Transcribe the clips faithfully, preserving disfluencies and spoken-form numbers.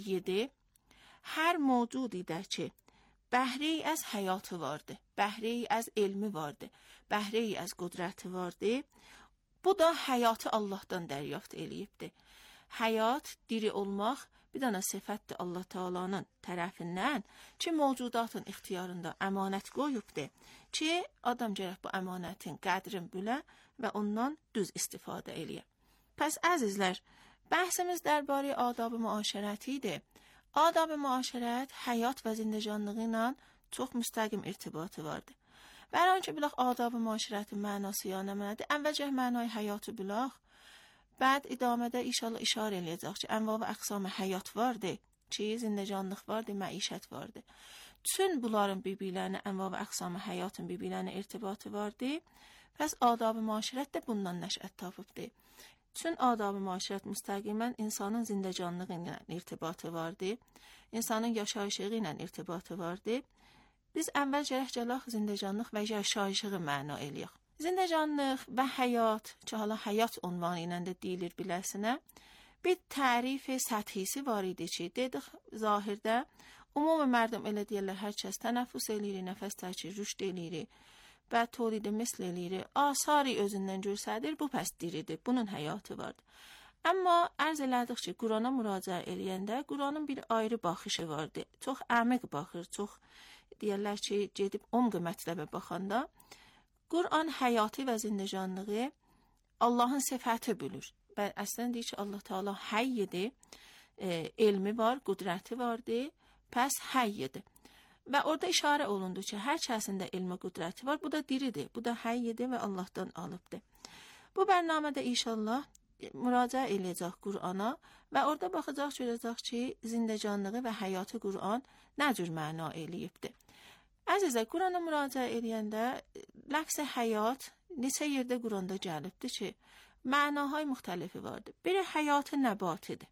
یده hər mövcudi də ki, bəhrəyi az həyatı vardı, bəhrəyi az elmi vardı, bəhrəyi az qudrəti vardı, bu da həyatı Allahdan dəryafت eləyibdir. Həyat, diri olmaq bir dənə sifətdir Allah Taalanın tərəfindən ki, mövcudatın ixtiyarında əmanət qoyubdur ki, adam gərək bu əmanətin qədrin bilə və ondan düz istifadə eləyə. Pəs əzizlər, bəhsimiz dərbarə adab-ı müaşərəti idi. Adab-ı müaşərət həyat və zindəcanlığı ilə çox müstəqim irtibatı vardı. Bər anki bilək adab-ı müaşərətin mənası ya nə mənadır? Əvvəlcə mənayı həyatı bilək, bəd idamədə inşallah işarə eləyəcək ki, ənva və əqsamı həyat vardı, ki, zindəcanlıq vardı, məişət vardı. Tüm bunların bir-birlərinə, ənva və əqsamı həyatın bir-birlərinə irtibatı vardı. Pəs adab-ı müaşərət də bundan nəşət tapıbdır. Tüm adab-ı müaşərət müstəqimən insanın zindəcanlığı ilə irtibatı vardı, insanın yaşayışı ilə irtibatı vardı. Biz əvvəl gərək gələk zindəcanlıq və yaşayışı məna eləyək. Zindəcanlıq və həyat, ki, hala həyat unvanı ilə də deyilir biləsinə, bir tərif səthisi var idi ki, dedik zahirdə, umumi mərdum elə deyirlər, hər kəs tənəffüs eləyir, nəfəs təkir, rüşd eləyir, və tolidi misl eləyir, asari özündən görsədir, bu pəs diridir, bunun həyatı vardır. Amma ərz elədik ki, Qurana müraciə eləyəndə, Quranın bir ayrı baxışı vardı, çox əmiq baxır, çox deyirlər ki, gedib omq mətləbə baxanda, Quran həyatı və zindəcanlığı Allahın sifəti bilir. Və əslən deyir ki, Allah Teala həyyidir, e, elmi var, qudrəti vardır, pəs həyyidir. Və orada işarə olundu ki, hər kəsində elmi qudrəti var, bu da diridir, bu da həyyidir və Allahdan alıbdır. Bu bərnamədə inşallah müraciə eləyəcək Qurana və orada baxacaq, görəcək ki, zindəcanlığı və həyatı Quran nə cür məna eləyibdir. Əzizə, Qurana müraciə eləyəndə ləfz-i həyat neçə yerdə Quranda gəlibdir ki, mənahay müxtəlifi vardır. Biri həyatı nəbatidir.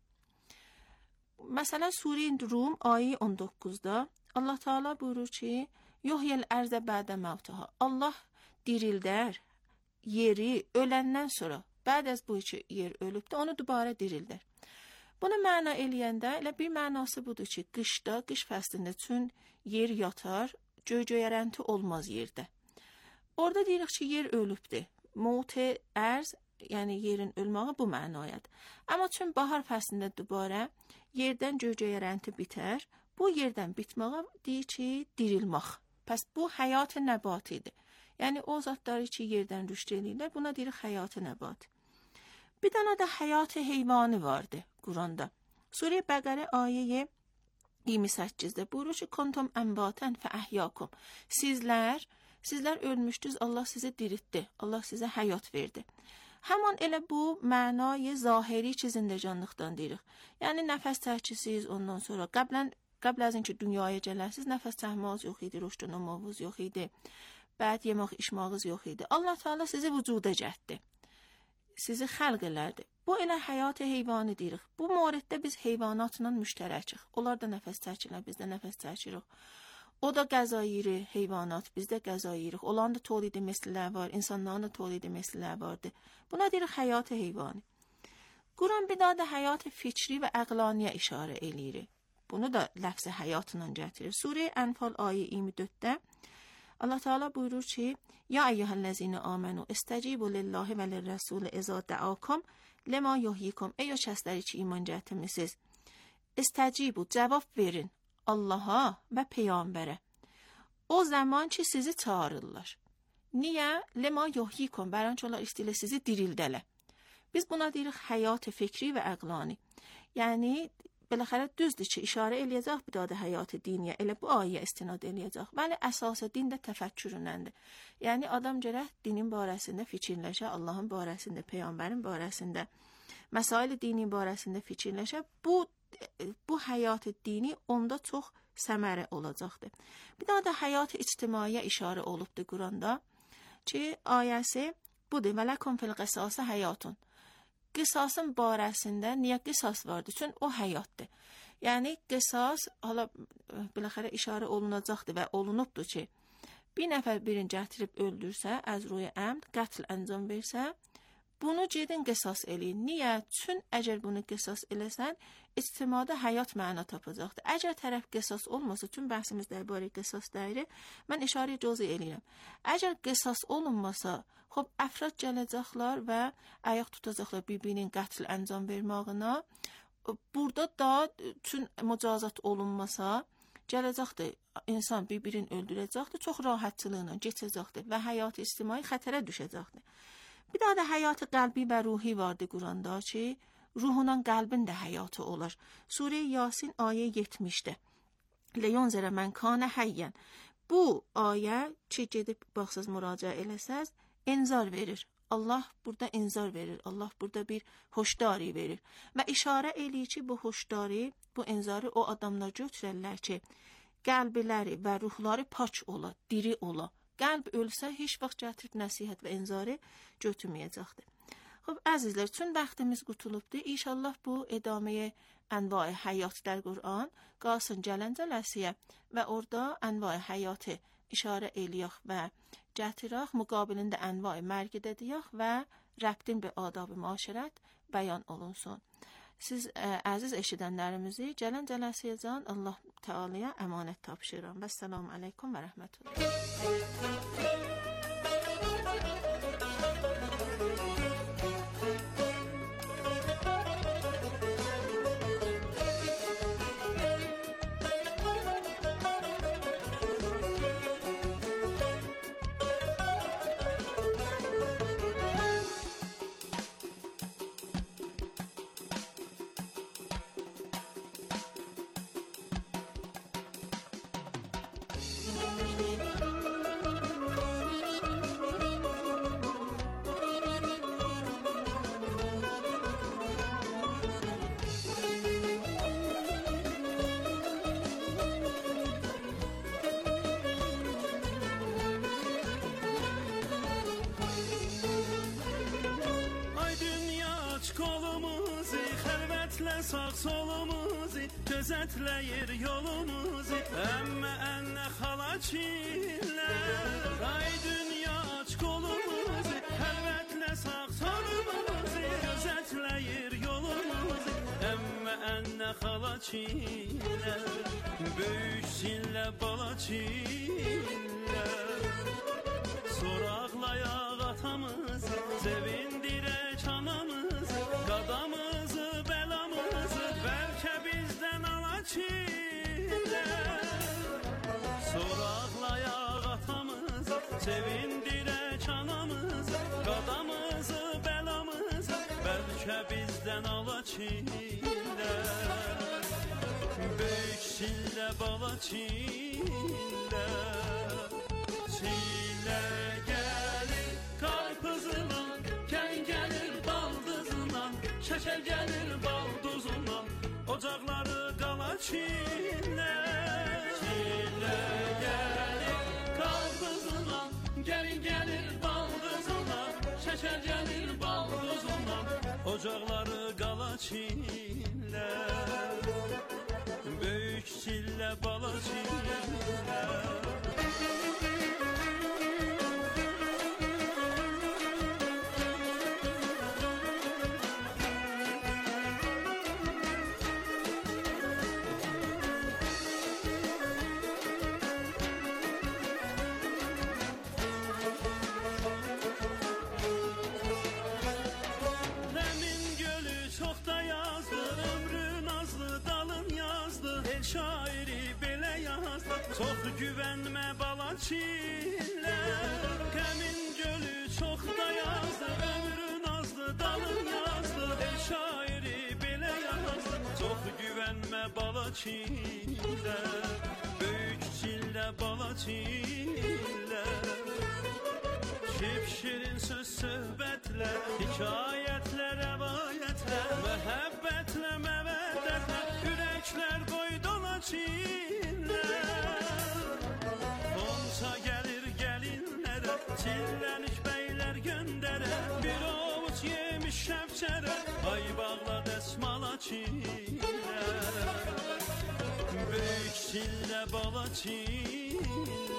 Məsələn, Surə Rum ayə on doqquzda Allah Teala buyurur ki, yuhyil ərzə bədə məvtuha. Allah dirildər yeri öləndən sonra, bəd az bu ki, yer ölübdə, onu dubara dirildər. Bunu məna eləyəndə elə bir mənası budur ki, qışda, qış fəslində çün yer yatar, göy-göyərənti olmaz yerdə. Orada deyirik ki, yer ölübdür. Mövt-i ərz, yəni yerin ölməyi bu mənayədir. Amma çün bahar fəslində dubara yerdən göy-göyərənti bitər, bu yerdən bitməyə deyir ki, dirilmək. Pəs bu həyat-ı nəbatidir. Yəni o zatları ki, yerdən rüşd eləyirlər, buna deyirik həyat-ı nəbat. Bir dənə də həyat-ı heyvanı vardı Quranda. Surə Bəqərə ayə iyirmi səkkizdə buyurur ki, kontum ənbatən fə əhyəkum. Sizlər, sizlər ölmüşdünüz, Allah sizə diriltdi, Allah sizə həyat verdi. Həman elə bu mənayı zahiri ki, zindəcanlıqdan deyirik. Yəni nəfəs çəkisiz, ondan sonra qəblən, qəbl əzin ki, dünyaya gələsiz, nəfəs çəkməz yox idi, rüşdün olmağınız yox idi, bəd yemək içmağınız yox idi. Allah Teala sizi vücuda cətdi, sizi xəlq elədi. Bu elə həyat heyvanı deyirik. Bu moriddə biz heyvanatla müştərəkik. Onlar da nəfəs çəkirlər, biz də nəfəs çəkirik. O da qəza yeri, heyvanat, biz də qəza yeyirik. Olan da tolidi mislilər var, insanların da tolidi mislilər vardır. Buna deyirik həyat heyvanı. Quran bir daha da həyat fikri və əqlaniyə işarə eləyir. Bunu da ləfz-i həyatla gətirir. Surə Ənfal ayə iyirmi dörddə Allah Teala buyurur ki, ya eyyuhellezine amenu istecibu lillahi və lirrəsul izə dəakum lema yuhyikum. Ey o kəsləri ki, iman gətirmisiniz, istecibu, cavab verin Allaha və Peyğəmbərə. O zaman ki, sizi çağırırlar. Niyə? Lema yuhyikum, bərənç onlar istəyirlər sizi dirildələ. Biz buna deyirik həyat fikri və əqlani. Yəni, beləxərə düzdür ki, işarə eləyəcək bir daha da həyat diniyə, elə bu ayə istinad eləyəcək. Bəli, əsası din də təfəkkürünəndir. Yəni, adam gərək dinin barəsində fikirləşə, Allahın barəsində, Peyğəmbərin barəsində, məsail dinin barəsində fikirləşə, bu, bu həyat dini onda çox səmərə olacaqdır. Bir daha da həyat ictimaiyə işarə olubdur Quranda ki, ayəsi budur, və ləkum fil qisası həyatun. Qisasın barəsində niyə qisas vardır? Çünki o həyatdır. Yəni, qisas, hala, biləxərə işarə olunacaqdır və olunubdur ki, bir nəfər birini gətirib öldürsə, əz ruyə əmd, qətl əncam versə, bunu gedin qisas eləyin. Niyə? Çün əgər bunu qisas eləsən, ictimada həyat məna tapacaqdır. Əgər tərəf qisas olmasa, tüm bəhsimiz dərbarə qisas deyir, mən işarə cüz'i eləyirəm. Əgər qisas olunmasa, xop əfrad gələcəklər və ayaq tutacaqlar bir-birinin qətl əncam verməyinə. Burada da tüm mücazat olunmasa, gələcəkdir, insan bir-birini öldürəcəkdir, çox rahatçılıqla keçəcəkdir və həyat ictimai xətərə düşəcəkdir. Bir daha da həyatı qəlbi və ruhi vardı Quranda ki, ruhundan qəlbin də həyatı olur. Surə Yasin ayə yetmişdə. Leyunzərə mən kanə həyyən. Bu ayə ki, gedib baxsız müraciə eləsəz, inzar verir. Allah burada inzar verir. Allah burada bir hoşdari verir. Və işarə eləyir ki, bu hoşdari, bu inzarı o adamlar götürərlər ki, qəlbiləri və ruhları paç ola, diri ola. Qəlb ölsə, heç vaxt gətirib nəsihət və inzarı götürməyəcəkdir. Xob, əzizlər, çün vaxtimiz qutulubdur. İnşallah bu edaməyə ənvai həyat der Qur'an qalsın gələn cələsiyə və orada ənvai həyatı işarə eləyək və gətirək, müqabilində ənvai mərqid edəyək və rəbtin bir adab-ı maşərət bəyan olunsun. Siz ə, əziz eşidənlərimizi gələn cələsiyəcən Allah Teala'ya əmanət tapşırıram. Vəssalamu aleykum və rəhmətullah. Sağ solumuzu gözetleyir yolumuzu emme enne halaçiller. Ay dünya aç kolumuzu helvetle sağ solumuzu gözetleyir yolumuzu emme enne halaçiller. Büyük sille balaçiller soraklaya atamızı sevindire çanamızı kadamızı soraklaya atamızı sevindire çanamızı qadamızı belamızı belki bizden alaçiller. Büyük sillə balaçiller sillə gelir karpızla ken gelir baldızla şeker gelir balduzla ocakları qalaçiller. Çillə gəlir qarpızla, gəlin gəlir baldızla, şəkər gəlir baldızla, ocaqları qalaçiller. Böyük sillə balaçiller. Çox güvənmə balaçiller, Qəmin gölü çox da yazdı, ömrün azdı, dalın yazdı, el şairi belə yazdı. Çox güvənmə balaçiller, böyük çillə balaçiller. Şirin söz söhbətlə, hikayətlə, rəvayətlə, məhəbbətlə, məvəddətlə, ürəklər qoy dolaçiller. Qonça gəlir gəlinlərə, çillənik bəylər göndərə, bir ovuc yemiş şəfçərə, ay bağla dəsmala çillər. Böyük çillə bala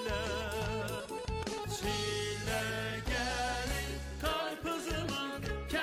çillər, çillə gəlir qarpızla,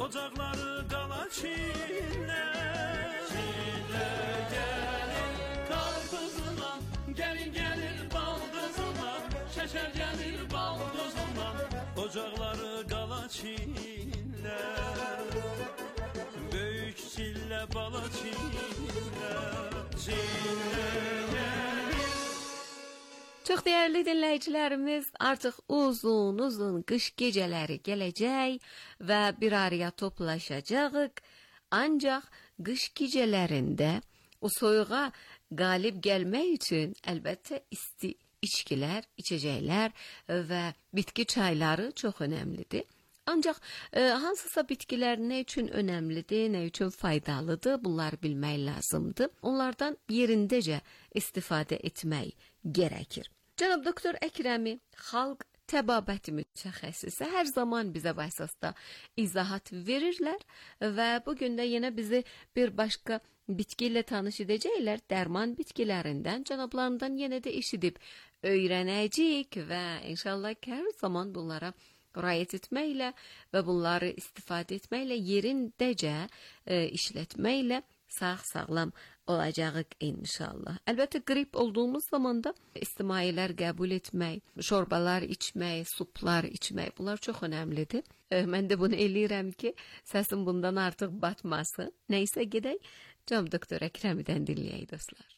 ocaqları qala çinlər. Çinlə gəlir qarpızla, gəlin gəlir baldızla, şəkər gəlir baldızla, ocaqları qala çinlər. Böyük çillə bala çinlə, çinlə gəlir. Çox dəyərli dinləyicilərimiz, artıq uzun-uzun qış gecələri gələcək və bir araya toplaşacağıq. Ancaq qış gecələrində o soyuğa qalib gəlmək üçün əlbəttə isti içkilər, içəcəklər və bitki çayları çox önəmlidir. Ancaq e, hansısa bitkilər nə üçün önəmlidir, nə üçün faydalıdır, bunları bilmək lazımdır. Onlardan yerindəcə istifadə etmək gərəkir. Cənab Doktor Əkrəmi, xalq təbabəti mütəxəssisi, hər zaman bizə bu əsasda izahat verirlər və bugün də yenə bizi bir başqa bitki ilə tanış edəcəklər. Dərman bitkilərindən, cənablarından yenə də eşidib öyrənəcəyik və inşallah hər zaman bunlara riayət etməklə və bunları istifadə etməklə, yerindəcə e, işlətməklə sağ-sağlam olacağıq inşallah. Əlbəttə qrip olduğumuz zaman da istimaiyyələr qəbul etmək, şorbalar içmək, suplar içmək, bunlar çox önəmlidir. E, mən də bunu eləyirəm ki, səsim bundan artıq batmasın. Nəysə gedək, Cənab Doktor Əkrəmidən dinləyək dostlar.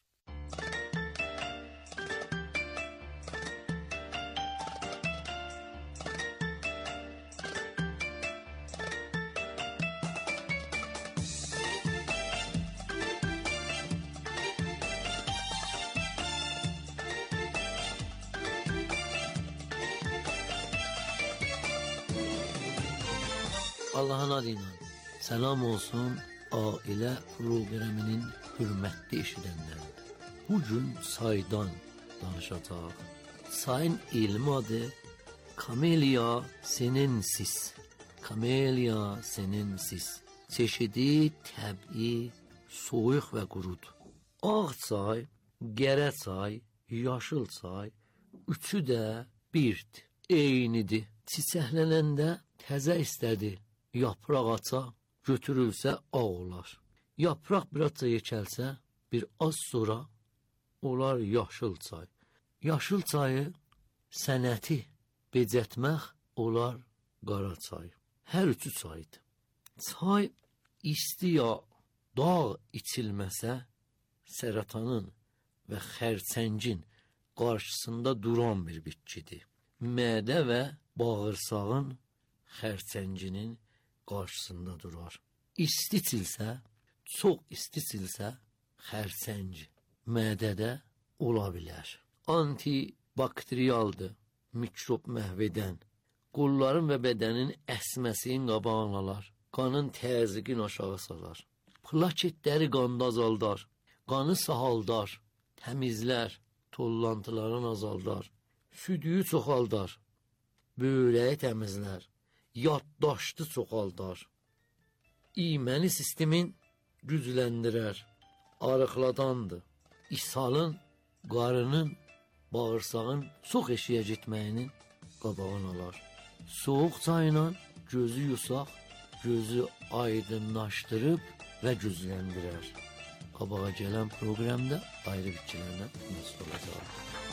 Allah'ın adıyla selam olsun aile programının hürmetli eşidenlerine. Bugün saydan danışacağız. Sayın ilmi adı Camellia sinensis. Camellia sinensis. Çeşidi təbii, soyuq və qurud. Ağ çay, gərə çay, yaşıl çay, üçü də birdir, eynidir. Çiçəklənəndə təzə istədi. Yapraq aça, götürülsə ağ olar. Yapraq birazca yekəlsə, bir az sonra olar yaşıl çay. Yaşıl çayı sənəti becətmək olar qara çay. Hər üçü çaydır. Çay isti ya dağ içilməsə, seratonun və xərçəngin qarşısında duran bir bitkidir. Mədə və bağırsağın xərçənginin qarşısında durar. İsti içilsə, çox isti içilsə, xərçəng mədədə ola bilər. Antibakteriyaldır, mikrob məhv edən, qolların və bədənin əsməsinin qabağını alar, qanın təzyiqini aşağı salar, plaketləri qanda azaldar, qanı sahaldar, təmizlər, tollantıların azaldar, südüyü çoxaldar, böyrəyi təmizlər, yaddaşdı çoxaldar, iməli sistemin gücləndirər, arıqladandır, ishalın, qarının, bağırsağın çox eşiyə getməyinin qabağını alar. Soğuq çayla gözü yusaq, gözü aydınlaşdırıb və gücləndirər. Qabağa gələn proqramda ayrı bitkilərlə məsul olacaq.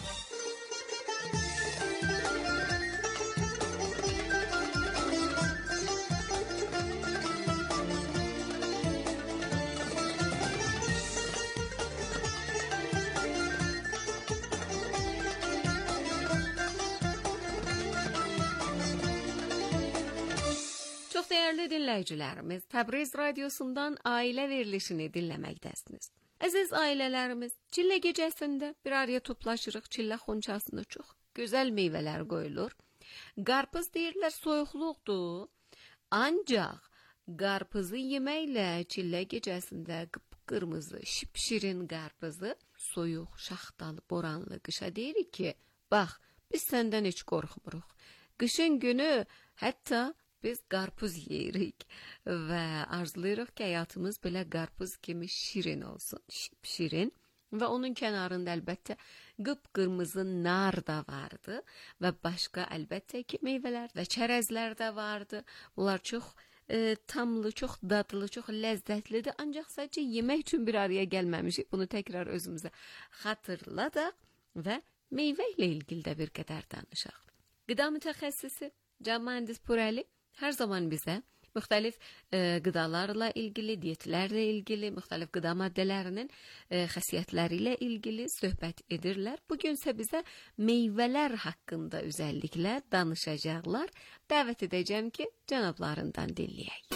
Dəyərli dinləyicilərimiz, Təbriz radiosundan ailə verilişini dinləməkdəsiniz. Əziz ailələrimiz, çillə gecəsində bir araya toplaşırıq, çillə xonçasında çox gözəl meyvələr qoyulur. Qarpız deyirlər soyuqluqdur, ancaq qarpızı yeməklə çillə gecəsində qıpqırmızı, şipşirin qarpızı soyuq, şaxtalı, boranlı qışa deyirik ki, bax, biz səndən heç qorxmuruq. Qışın günü hətta biz qarpız yeyirik və arzulayırıq ki, həyatımız belə qarpız kimi şirin olsun, şirin və onun kənarında əlbəttə qıpqırmızı nar da vardı və başqa əlbəttə ki, meyvələr və çərəzlər də vardı. Bunlar çox e, tamlı, çox dadlı, çox ləzzətlidir. Ancaq sadəcə yemək üçün bir araya gəlməmişik. Bunu təkrar özümüzə xatırladaq və meyvə ilə ilgili də bir qədər danışaq. Qida mütəxəssisi Can Mühəndis Purəli hər zaman bizə müxtəlif e, qidalarla ilgili, diyetlərlə ilgili, müxtəlif qida maddələrinin e, xəsiyyətləri ilə ilgili söhbət edirlər. Bugünsə bizə meyvələr haqqında özəlliklə danışacaqlar. Dəvət edəcəm ki, cənablarından dinləyək.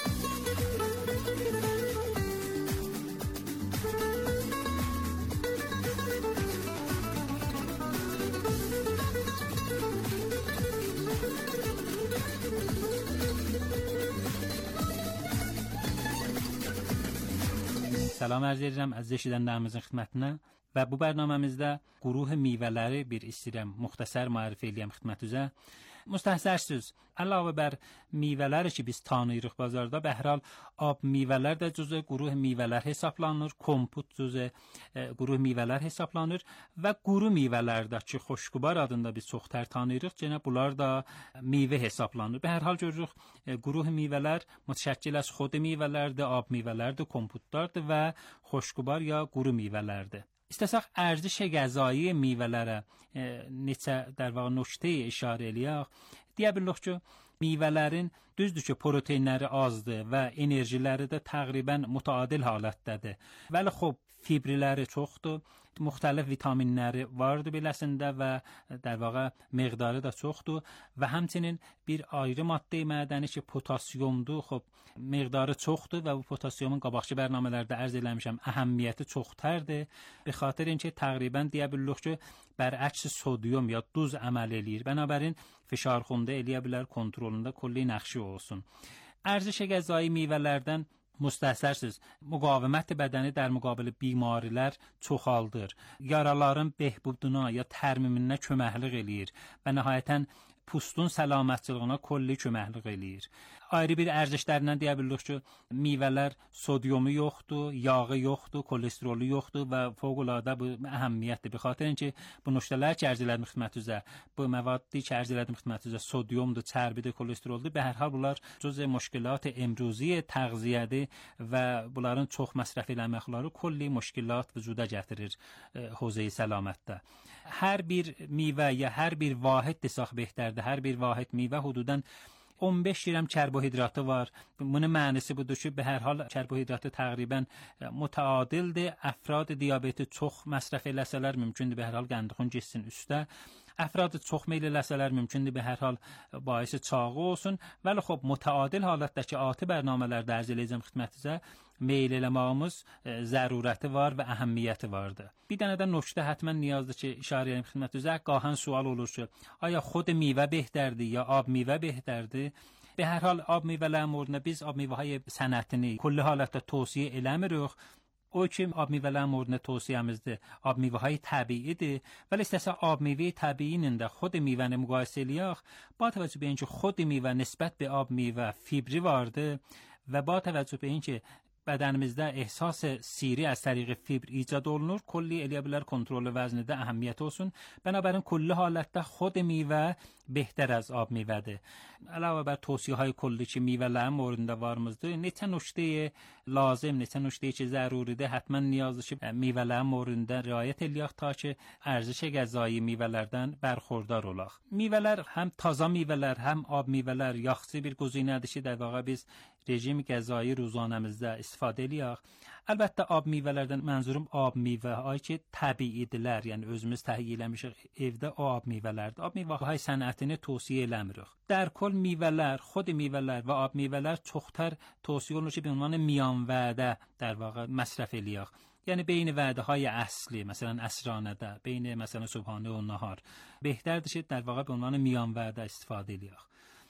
Salam arz edirəm əziz eşidənlərimizin xidmətinə və bu bərnaməmizdə quruh meyvələri bir istəyirəm müxtəsər müəyyən eləyəm xidmətinizə. Müstəhsərsiz, əlavə bər meyvələri ki biz tanıyırıq bazarda, və hər hal ab meyvələr də cüzə quruh meyvələr hesablanır, kompot cüzə e, quruh meyvələr hesablanır və quru meyvələrdə ki xoşqubar adında biz çoxtər tanıyırıq, yenə bunlar da meyvə hesablanır. Və hər hal görürük e, quruh meyvələr mütəşəkkil az xod meyvələrdir, ab meyvələrdir, kompotlardır və xoşqubar ya quru meyvələrdir. İstəsək ərziş qəzai meyvələrə e, neçə در واقع nöqtə işarə eləyək. Deyə bilərik ki, meyvələrin düzdür ki, proteinləri azdır və enerjiləri də təqribən mütadil halətdədir. Vəli xub fibrləri çoxdur, müxtəlif vitaminləri vardır beləsində və در واقع miqdarı da çoxdur və həmçinin bir ayrı maddə mədəni ki, potasyumdur. Xub miqdarı çoxdur və bu potasyumun qabaqçı bərnamələrdə ərz eləmişəm, əhəmiyyəti çoxtərdir. Be xatir اینکه təqribən deyə bilərik ki, bərəks sodyum ya duz əməl eləyir. Bənabərin fişarxunda eləyə bilər, kontrolunda kulli nəqşi olsun. ارزش غذایی meyvələrdən müstəhsərsiz müqavimət bədəni در müqabilə بیمارilər çoxaldır. Yaraların behbuduna ya tərmiminə köməklik eləyir və nəhayətən pustun səlamətçiliyinə kulli köməklik eləyir. Ayrı bir ərzişlərindən deyə bilərik ki, meyvələr sodyumu yoxdur, yağı yoxdur, kolesterolu yoxdur və fövqəladə bu əhəmiyyətdir. Be xatir ki, bu nöqtələr ki ərz elədim xidmətinizə, bu məvaddi ki ərz elədim xidmətinizə sodyumdur, çərbidir, kolesteroldur. Be hər hal bunlar cüz müşkilat imruzi təğziyədir və bunların çox məsrəf eləməkləri kulli müşkilat vücuda gətirir hövzəyi səlamətdə. Hər bir meyvə ya hər bir vahid desaq behtərdir. Hər bir vahid meyvə hududan on beş gram karbohidratı var. Bunun mənası budur ki, به هر حال karbohidratı təqribən mütəadildir. Əfrad diabeti çox məsrəf eləsələr mümkündür به هر حال qəndixun getsin üstə. Əfrad çox meyl eləsələr mümkündür به هر حال baisi çağı olsun. Vəli xub mütəadil halətdəki ati bərnamələrdə ərz eləyəcəm xidmətinizə meyl eləməyimiz zərurəti var və əhəmiyyəti vardır. Bir dənə də nöqtə həttəmən niyazdır ki, işarə edeyim xidmətinizə. Qahən sual olur ki, aya xod meyvə behtərdir ya ab meyvə behtərdir? به هر حال ab meyvələr mövzusunda biz ab meyvəhay sənətini kulli halətdə tövsiyə eləmirik. O ki ab meyvələr mövzusunda tövsiyəmizdir. Ab meyvəhay təbiidir. Vəli istəsə ab meyvə təbiinin də xod meyvəni müqayisə eləyək. Ba təvəccüh beyin ki, xod meyvə nisbət به ab meyvə fibri vardır və ba təvəccüh beyin ki, bədənimizdə ehsas siri از طریق fibr ایجاد olunur. Kulli eləyə bilər kontrol vəznidə əhəmiyyət olsun. Bənabərin kulli halətdə xod meyvə بهتر از آب میوه‌dir. علاوه بر توصیه‌های کلی که میوه‌lər مورد varımızdır. Neçə nöqtəyə lazım, neçə nöqtəyə ki zəruridir. Həttəmən niyazdır ki, میوه‌lər mövzusunda riayət eləyək ta ki, ərziş qəzai میوه‌lərdən bərxurdar olaq. میوه‌lər həm taza میوه‌lər, həm ab میوه‌lər yaxşı bir güzینədir ki, در واقع biz rejim qəzai ruzanəmizdə istifadə eləyək. Əlbəttə ab میوه‌lərdən mənzurum ab میوه‌های ki təbiidirlər, yəni özümüz təhiyyə eləmişik evdə o ab میوه‌lərdir. Ab میوه‌های sənətini tövsiyə eləmirik. در کل میوه‌lər, خود میوه‌lər və ab میوه‌lər çoxtər tövsiyə olunur ki, به عنوان میان vədə در واقع مصرف eləyək. یعنی بین وعده های اصلی مثلا عصرانه بین مثلا صبحانه و نهار بهترdir ki, در واقع به عنوان میان vədə istifadə eləyək.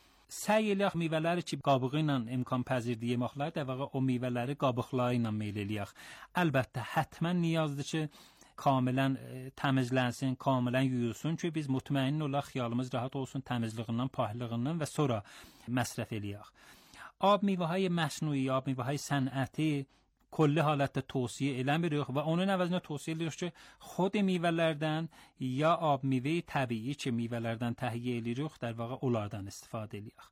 Səy eləyək meyvələri ki, qabığı ilə imkan pəzir yeməklər, در واقع o meyvələri qabıqları ilə meyl eləyək. Əlbəttə, həttəmən niyazdır ki, kamilən təmizlənsin, kamilən yuyulsun ki, biz mutmain olaq, xiyalımız rahat olsun təmizliğindən, pahlığından və sonra məsrəf eləyək. Ab meyvəhay məsnui, ab meyvəhay sənəti kulli halətdə tövsiyə eləmirik və onun əvəzinə tövsiyə edirik ki, xod meyvələrdən ya ab meyvə təbii ki, meyvələrdən təhiyyə edirik, در واقع onlardan istifadə eləyək.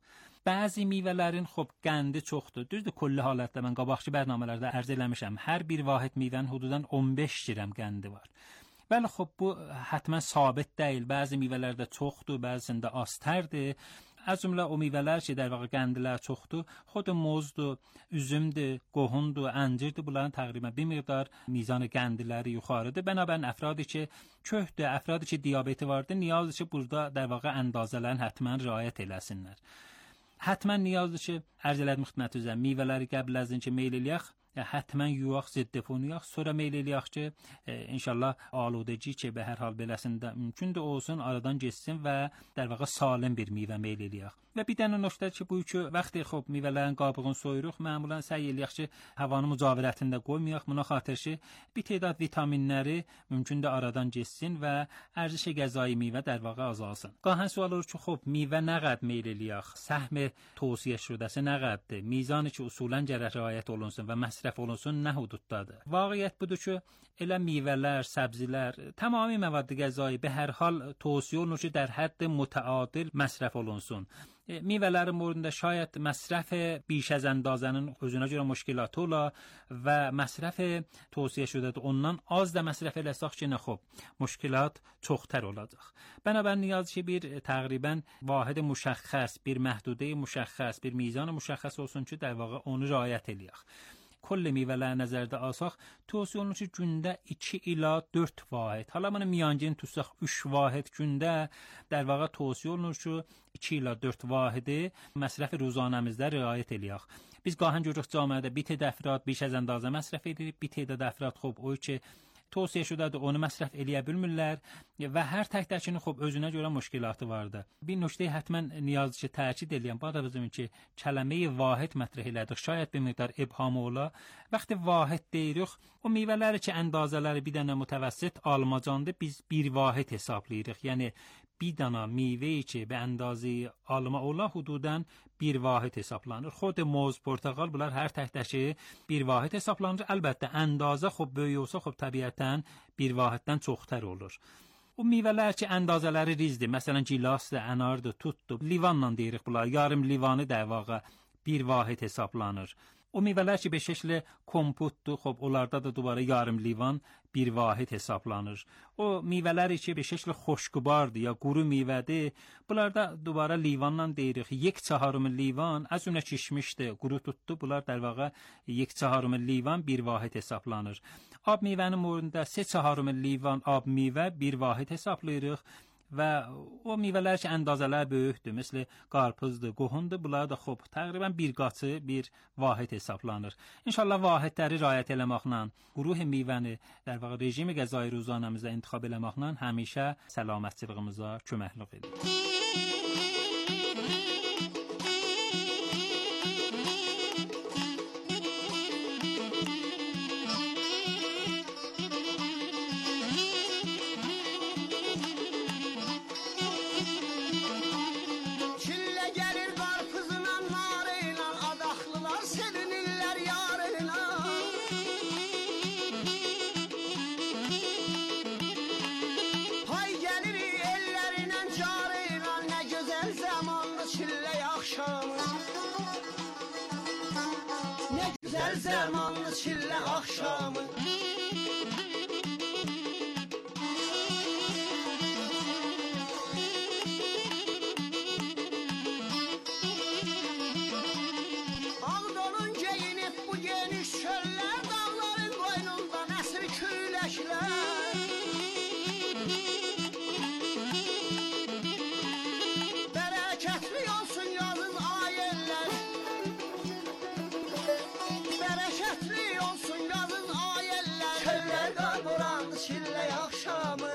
Bəzi meyvələrin xop qəndi çoxdur. Düzdür, külli halətdə mən qabaqçı bərnamələrdə ərz eləmişəm. Hər bir vahid meyvənin hududan on beş qram qəndi var. Bəli, xop bu həttəmən sabit deyil. Bəzi meyvələrdə çoxdur, bəzisində aztərdir. Az cümlə o meyvələr ki, در واقع qəndilər çoxdur. Xod muzdur, üzümdür, qohundur, əncirdir. Bunların təqribən bir miqdar mizan qəndiləri yuxarıdır. Bənabən əfradı ki, köhdür, əfradı ki, diabeti vardır, niyazdır ki, burada در واقع əndazələrin həttəmən riayət eləsinlər. Həttəmən niyazdır ki, ərz elədim xidmət üzrə, meyvələri qəbl əzin ki, meyl eləyək, həttəmən yuyaq, ziddefon yuyaq, sonra meyl eləyək ki, e, inşallah aludəci ki, be hər hal beləsində mümkündür olsun, aradan geçsin və در واقع salim bir meyvə meyl eləyək. Və bir dənə nöqtədir ki, bu iki vaxtı xop meyvələrin qabığını soyuruq, məmulən səy eləyək ki, havanın mücavirətində qoymayaq, buna xatir ki, bir tədad vitaminləri mümkündür aradan geçsin və ərziş qəzai meyvə در واقع azalsın. Qahən sual olur ki, xop meyvə nə qəd meyl eləyək? Səhm tövsiyə şudəsi nə qəddir? Mizanı ki, usulən gərək riayət olunsun və məsrəf olunsun nə hududdadır? Vaqiət budur ki, elə meyvələr, səbzilər, tamami məvad qəzai به هر حال توصیه olunur ki, در حد متعادل مصرف olunsun. میوه‌لر مورد شاید مصرف بیش از اندازه‌nin özünə görə مشکلات ola və məsrəf tövsiyə şudadır. Ondan az da məsrəf eləsək ki, nə xop, müşkilat çoxtər olacaq. Bənabər niyaz ki, bir təqribən vahid müşəxxəs, bir məhdudə müşəxxəs, bir mizan müşəxxəs olsun ki, در واقع onu riayət eləyək. کل میوه‌lər nəzərdə alsaq, tövsiyə olunur ki, gündə iki ila dörd vahid. Hala bunu miyancın tutsaq üç vahid gündə, در واقع tövsiyə olunur ki, iki ila dörd vahidi məsrəfi ruzanəmizdə riayət eləyək. Biz qahən görürük cəmiyyətdə bir tədad əfrad بیش از اندازه məsrəf edir, bir tədad əfrad xop o ki توصیه şudadır, onu məsrəf eləyə bilmirlər və hər tək-təkinin xop özünə görə müşkilatı vardı. Bir nöqtəyi həttəmən niyazdır ki, təkid eləyəm. Bu da bizim ki, kəlmə-i vahid mətrəh elədik. Şayət bir miqdar ibham ola. Vaxtı vahid deyirik, o meyvələri ki, əndazələri bir dənə mütəvəssit almacandır, biz bir vahid hesablayırıq. Yəni bir dana meyvəyi ki, به اندازه alma ola hududan bir vahid hesablanır. Xod موز، portağal bunlar hər tək-təki bir vahid hesablanır. Əlbəttə əndazə xop böyük olsa xop təbiətən bir vahiddən çoxtər olur. O meyvələr ki, əndazələri rizdir. Məsələn, gilasdır, ənardır, tutdur. Livanla deyirik bunlar. Yarım livanı در واقع bir vahid hesablanır. O meyvələr ki, به şəkli kompotdur, xop onlarda da dubara yarım livan bir vahid hesablanır. O meyvələri ki, به şəkli xoşqubardır ya quru meyvədir, bunlarda dubara livanla deyirik. یک چهارم لیوان از اون کشمشده quru tutdu. Bunlar در واقع یک چهارم لیوان bir vahid hesablanır. Ab meyvənin morunda سه چهارم لیوان ab meyvə bir vahid hesablayırıq. Və o meyvələr ki, əndazələr böyükdür, məsəl qarpızdır, qohundur, bunlar da xop təqribən bir qaçı bir vahid hesablanır. İnşallah vahidləri riayət eləməklə, quruh meyvəni در واقع rejimi qəzai ruzanəmizdə intixab eləməklə həmişə səlamətçiliyimizə köməklik edir. Zamanlı çillə axşamı Ağdolun geyinib bu geniş çöllər Dağların qoynunda nəsir küləklər Bərəkətli olsun yazın ayəllər Bərəkətli olsun yazın ayəllər Çöllər qar borandı çillə axşamı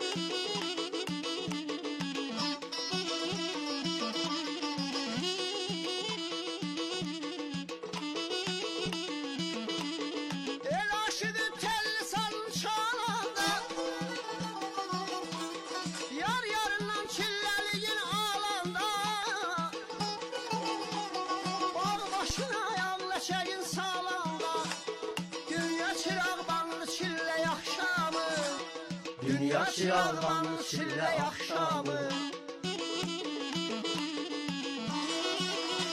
El aşıdır telli salın çalanda Yar yarından çilləliyin alanda Bağ başına yanla çəyin salanda Dünya çıraq banlı çillə axşamı Dünya çıraq banlı çillə axşamı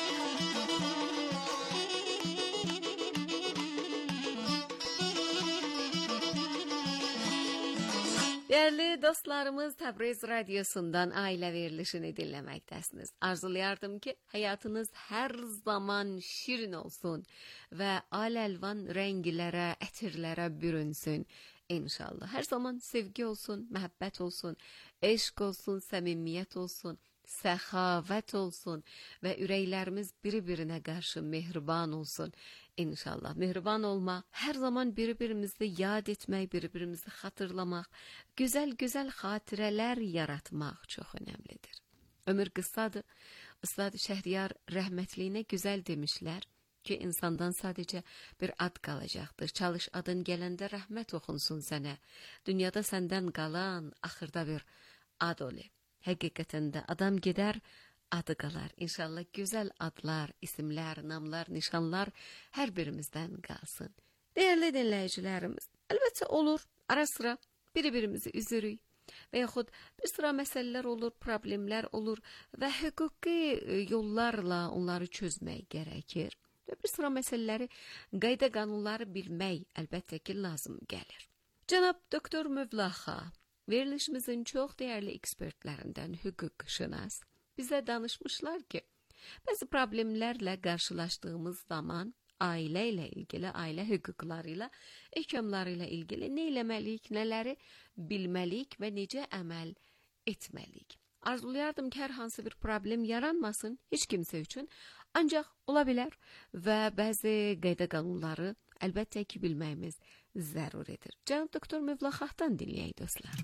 Değerli dostlarımız, Təbriz Radyosu'ndan aile verilişini dinlemektesiniz. Arzulayardım ki hayatınız her zaman şirin olsun ve alelvan renklere, etirlere bürünsün. İnşallah her zaman sevgi olsun, muhabbet olsun, eşk olsun, samimiyet olsun, səxavət olsun və ürəklərimiz bir-birinə qarşı mehriban olsun. İnşallah mehriban olmaq, hər zaman bir-birimizi yad etmək, bir-birimizi xatırlamaq, gözəl-gözəl xatirələr yaratmaq çox önəmlidir. Ömür qıssadır. Üstad Şəhriyar rəhmətliyinə gözəl demişlər ki, insandan sadəcə bir ad qalacaqdır. Çalış adın gələndə rəhmət oxunsun sənə. Dünyada səndən qalan axırda bir ad olur. Həqiqətən də adam gedər, adı qalar. İnşallah gözəl adlar, isimlər, namlar, nişanlar hər birimizdən qalsın. Değerli dinləyicilərimiz, əlbəttə olur, ara sıra bir-birimizi üzürük və yaxud bir sıra məsələlər olur, problemlər olur və hüquqi yollarla onları çözmək gərəkir. Və bir sıra məsələləri, qayda qanunları bilmək əlbəttə ki, lazım gəlir. Cənab Doktor Mövlaxa, verilişimizin çox değerli ekspertlerinden hukukşünas bize danışmışlar ki, bazı problemlerle karşılaştığımız zaman aileyle ilgili, aile hukuklarıyla, ehkamlarıyla ilgili ne eləməliyik, neleri bilmeliyik ve nece əməl etmeliyik. Arzulayardım ki, hər hansı bir problem yaranmasın hiç kimse üçün, ancaq ola bilər və bəzi qayda qanunları əlbəttə ki, bilməyimiz zəruridir. Cənab Doktor Mövlaxaxdan dinləyək dostlar.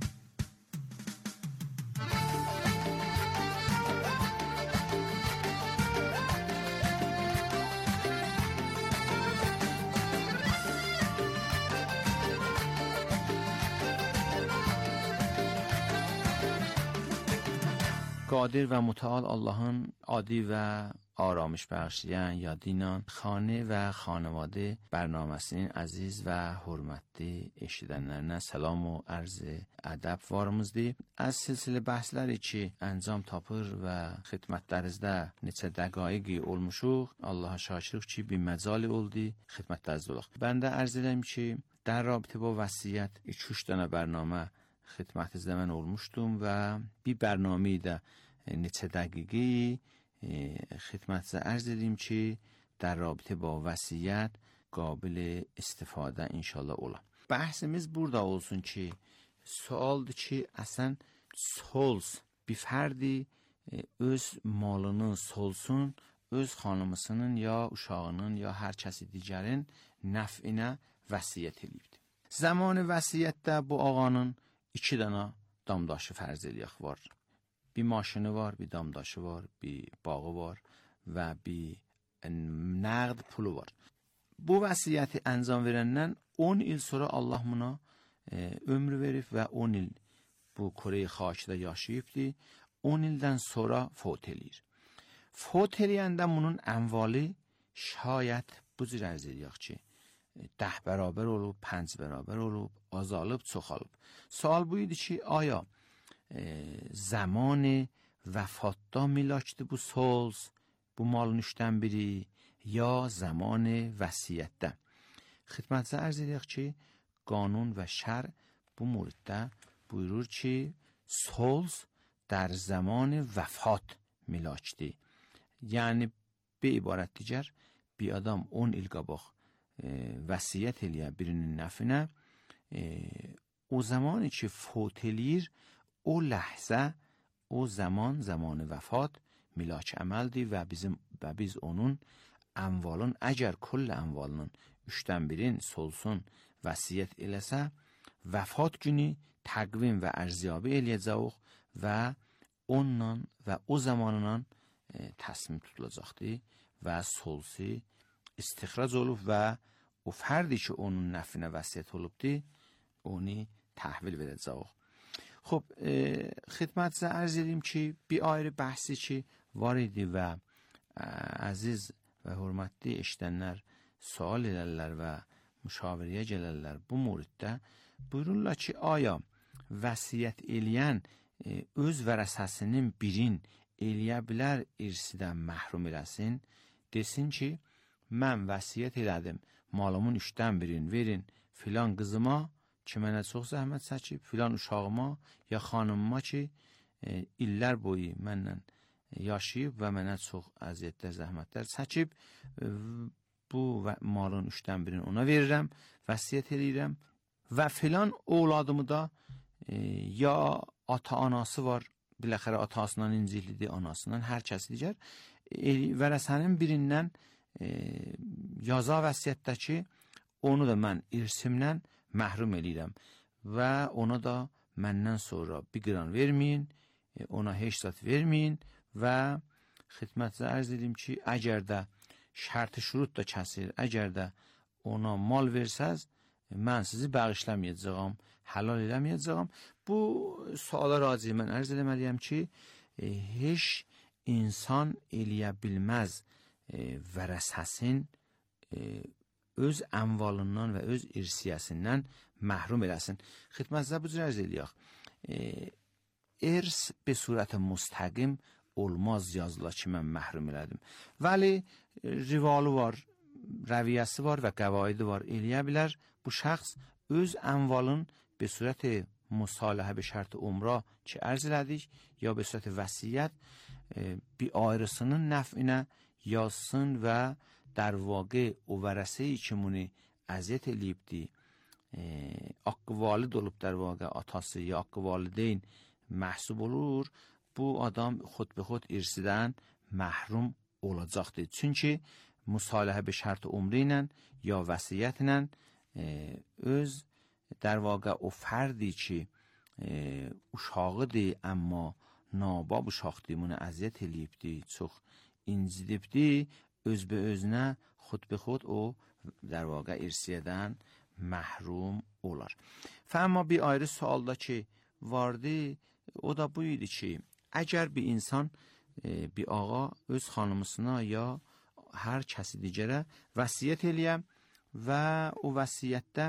قادر و متعال Allah'ın adi ve آرامش بخشیدن یا دینان خانه و خانواده برنامه‌sinin aziz ve hürmetli eşidənlərinə salam و عرض ədəb varımızdır. Az silsilə bəhsləri ki əncam tapır və xidmətlərinizdə neçə dəqiqəyi olmuşuq. Allaha şükür ki bir məcali oldu xidmətlərinizdə olaq. Ben de arz edirəm ki در رابطه با وصیت iki üç dənə برنامه xidmətinizdə mən olmuşdum və bir برنامه‌ی də neçə dəqiqəyi خدمت عرض edeyim ki در رابطه با وصیت قابل استفاده inşallah ola. Bəhsimiz burada olsun ki sualdır ki əsən sols bir fərdi öz malını solsun öz xanımısının ya uşağının ya hər kəsi digərin nəfinə vəsiyyət edibdir. Zaman vəsiyyətdə bu ağanın iki dənə damdaşı fərz eləyək var. Bir maşını var, bir damdaşı var, bir bağı var və bir nəqd pulu var. Bu vəsiyyəti əncam verəndən on il sonra Allah buna e, ömrü verib və on il bu Kore-i xakda yaşayıbdır. on ildən sonra fot eləyir. Fot eləyəndə bunun əmvali şayət bu cür ərz eləyək ki, ده برابر olub, پنج برابر olub, azalıb, çoxalıb. Sual bu idi ki, aya zaman vəfatda milakdır bu sols, bu malın üçdən biri, ya zaman vəsiyyətdə. Xidmətçi ərz edək ki, qanun və şər bu موردdə buyurur ki, sols در zaman vəfat milakdır. Yəni, bir ibarət digər, bir adam on il qabaq vəsiyyət eləyə birinin nəfinə, e, o zamanı ki fot eləyir, o ləhzə, o zaman, zamanı vəfat milak əməldir və bizim və biz onun əmvalın, əgər kull əmvalının üçdən birin solsun vəsiyyət eləsə, vəfat günü təqvim və ərziyabi eləyəcək və onunla və o zamanla e, təsmin tutulacaqdır və solsi istixrac olub və o fərdi ki onun nəfinə vəsiyyət olubdur, onu təhvil verəcək. خب خدمت عرض edeyim ki bir ayrı bəhsi ki var idi və əziz və hörmətli eşidənlər sual elərlər və müşaviriyə gələrlər bu mövriddə buyururlar ki aya vəsiyyət eləyən e, öz vərəsəsinin birin eləyə bilər irsidən məhrum eləsin, desin ki mən vəsiyyət elədim malımın üçdən birin verin filan qızıma ki mənə çox zəhmət çəkib, filan uşağıma ya xanımıma ki, e, illər boyu mənlə yaşayıb və mənə çox əziyyətlər, zəhmətlər çəkib, e, bu malın üçdən birini ona verirəm, vəsiyyət edirəm və filan oğladımı da e, ya ata-anası var, biləxərə atasından inciklidir, anasından, hər kəs digər, e, vərəsənin birindən e, yaza vəsiyyətdəki onu da mən irsimlə məhrum edirəm və ona da məndən sonra bir qıran verməyin, e, ona heç zat verməyin və xidmətinizə ərz edim ki, əgər də şərti şurut da kəsir, əgər də ona mal versəz, mən sizi bağışlamayacağam, halal eləməyəcəyəm. Bu suala raci mən ərz eləməliyəm ki, e, heç insan eləyə bilməz e, vərəsəsin e, öz əmvalından və öz irsiyəsindən məhrum eləsin. Xidmətinizə bu cür ərz eləyək. E, irs be surət müstəqim olmaz yazıla ki, mən məhrum elədim. Vəli rivalı var, rəviyyəsi var və qəvaidi var. Eləyə bilər bu şəxs öz əmvalın be surət müsaləhə be şərt umra ki, ərz elədik, ya be surət vəsiyyət e, bir ayrısının nəfinə yazsın və در واقع او ورثه ای که مونی اذیت لیبدی haqqı valid olub در واقع atası ya haqqı valideyn məhsub olur, bu adam xud-be-xud irsidən məhrum olacaqdır. Çünki müsaləhə be şərt umri ilə ya vəsiyyətlə e, öz در واقع o fərdi ki e, uşağıdır, amma nabab uşaqdır, bunu əziyyət eləyibdi, çox incidibdi, öz به özünə خود به خود o در واقع irsiyədən məhrum olar. Və amma bir ayrı sualda ki vardı, o da bu idi ki, əgər bir insan, e, bir ağa öz xanımısına ya hər kəsi digərə vəsiyyət eləyə və o vəsiyyətdə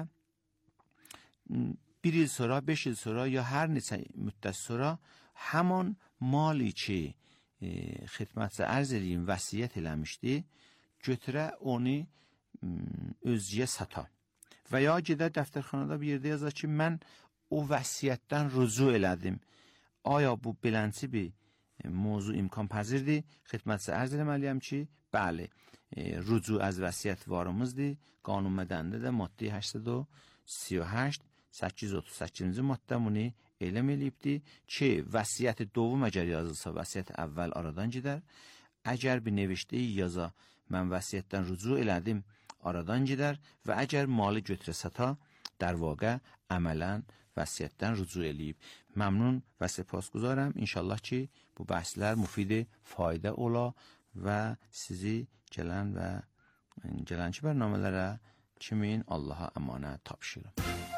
bir il sonra, beş il sonra ya hər neçə müddət sonra həman mali ki E, xidmətçi ərz edeyim vəsiyyət eləmişdi, götürə onu özcüyə sata və ya gedə dəftərxanada bir yerdə yazar ki, mən o vəsiyyətdən rücu elədim. Aya bu belənçi bir e, mövzu imkan pəzirdir? Xidmətçi ərz eləməliyəm ki, bəli, e, rücu az vəsiyyət varımızdır. Qanun mədənində də maddi هشتصد و سی و هشت səkkiz yüz otuz səkkizinci maddə bunu eyləm eləyibdir ki, vəsiyyəti dovum əgər yazılsa, vəsiyyət əvvəl aradan gedər. Əgər bir nevişdeyi yaza, mən vəsiyyətdən rücu elədim, aradan gedər və əgər mali götürə sata, در واقع əmələn vəsiyyətdən rücu eləyib. Məmnun və səpasguzarəm. İnşallah ki, bu bəhslər müfid fayda ola və sizi gələn və gələnki bərnamələrə kimin Allaha əmanət tapşırım.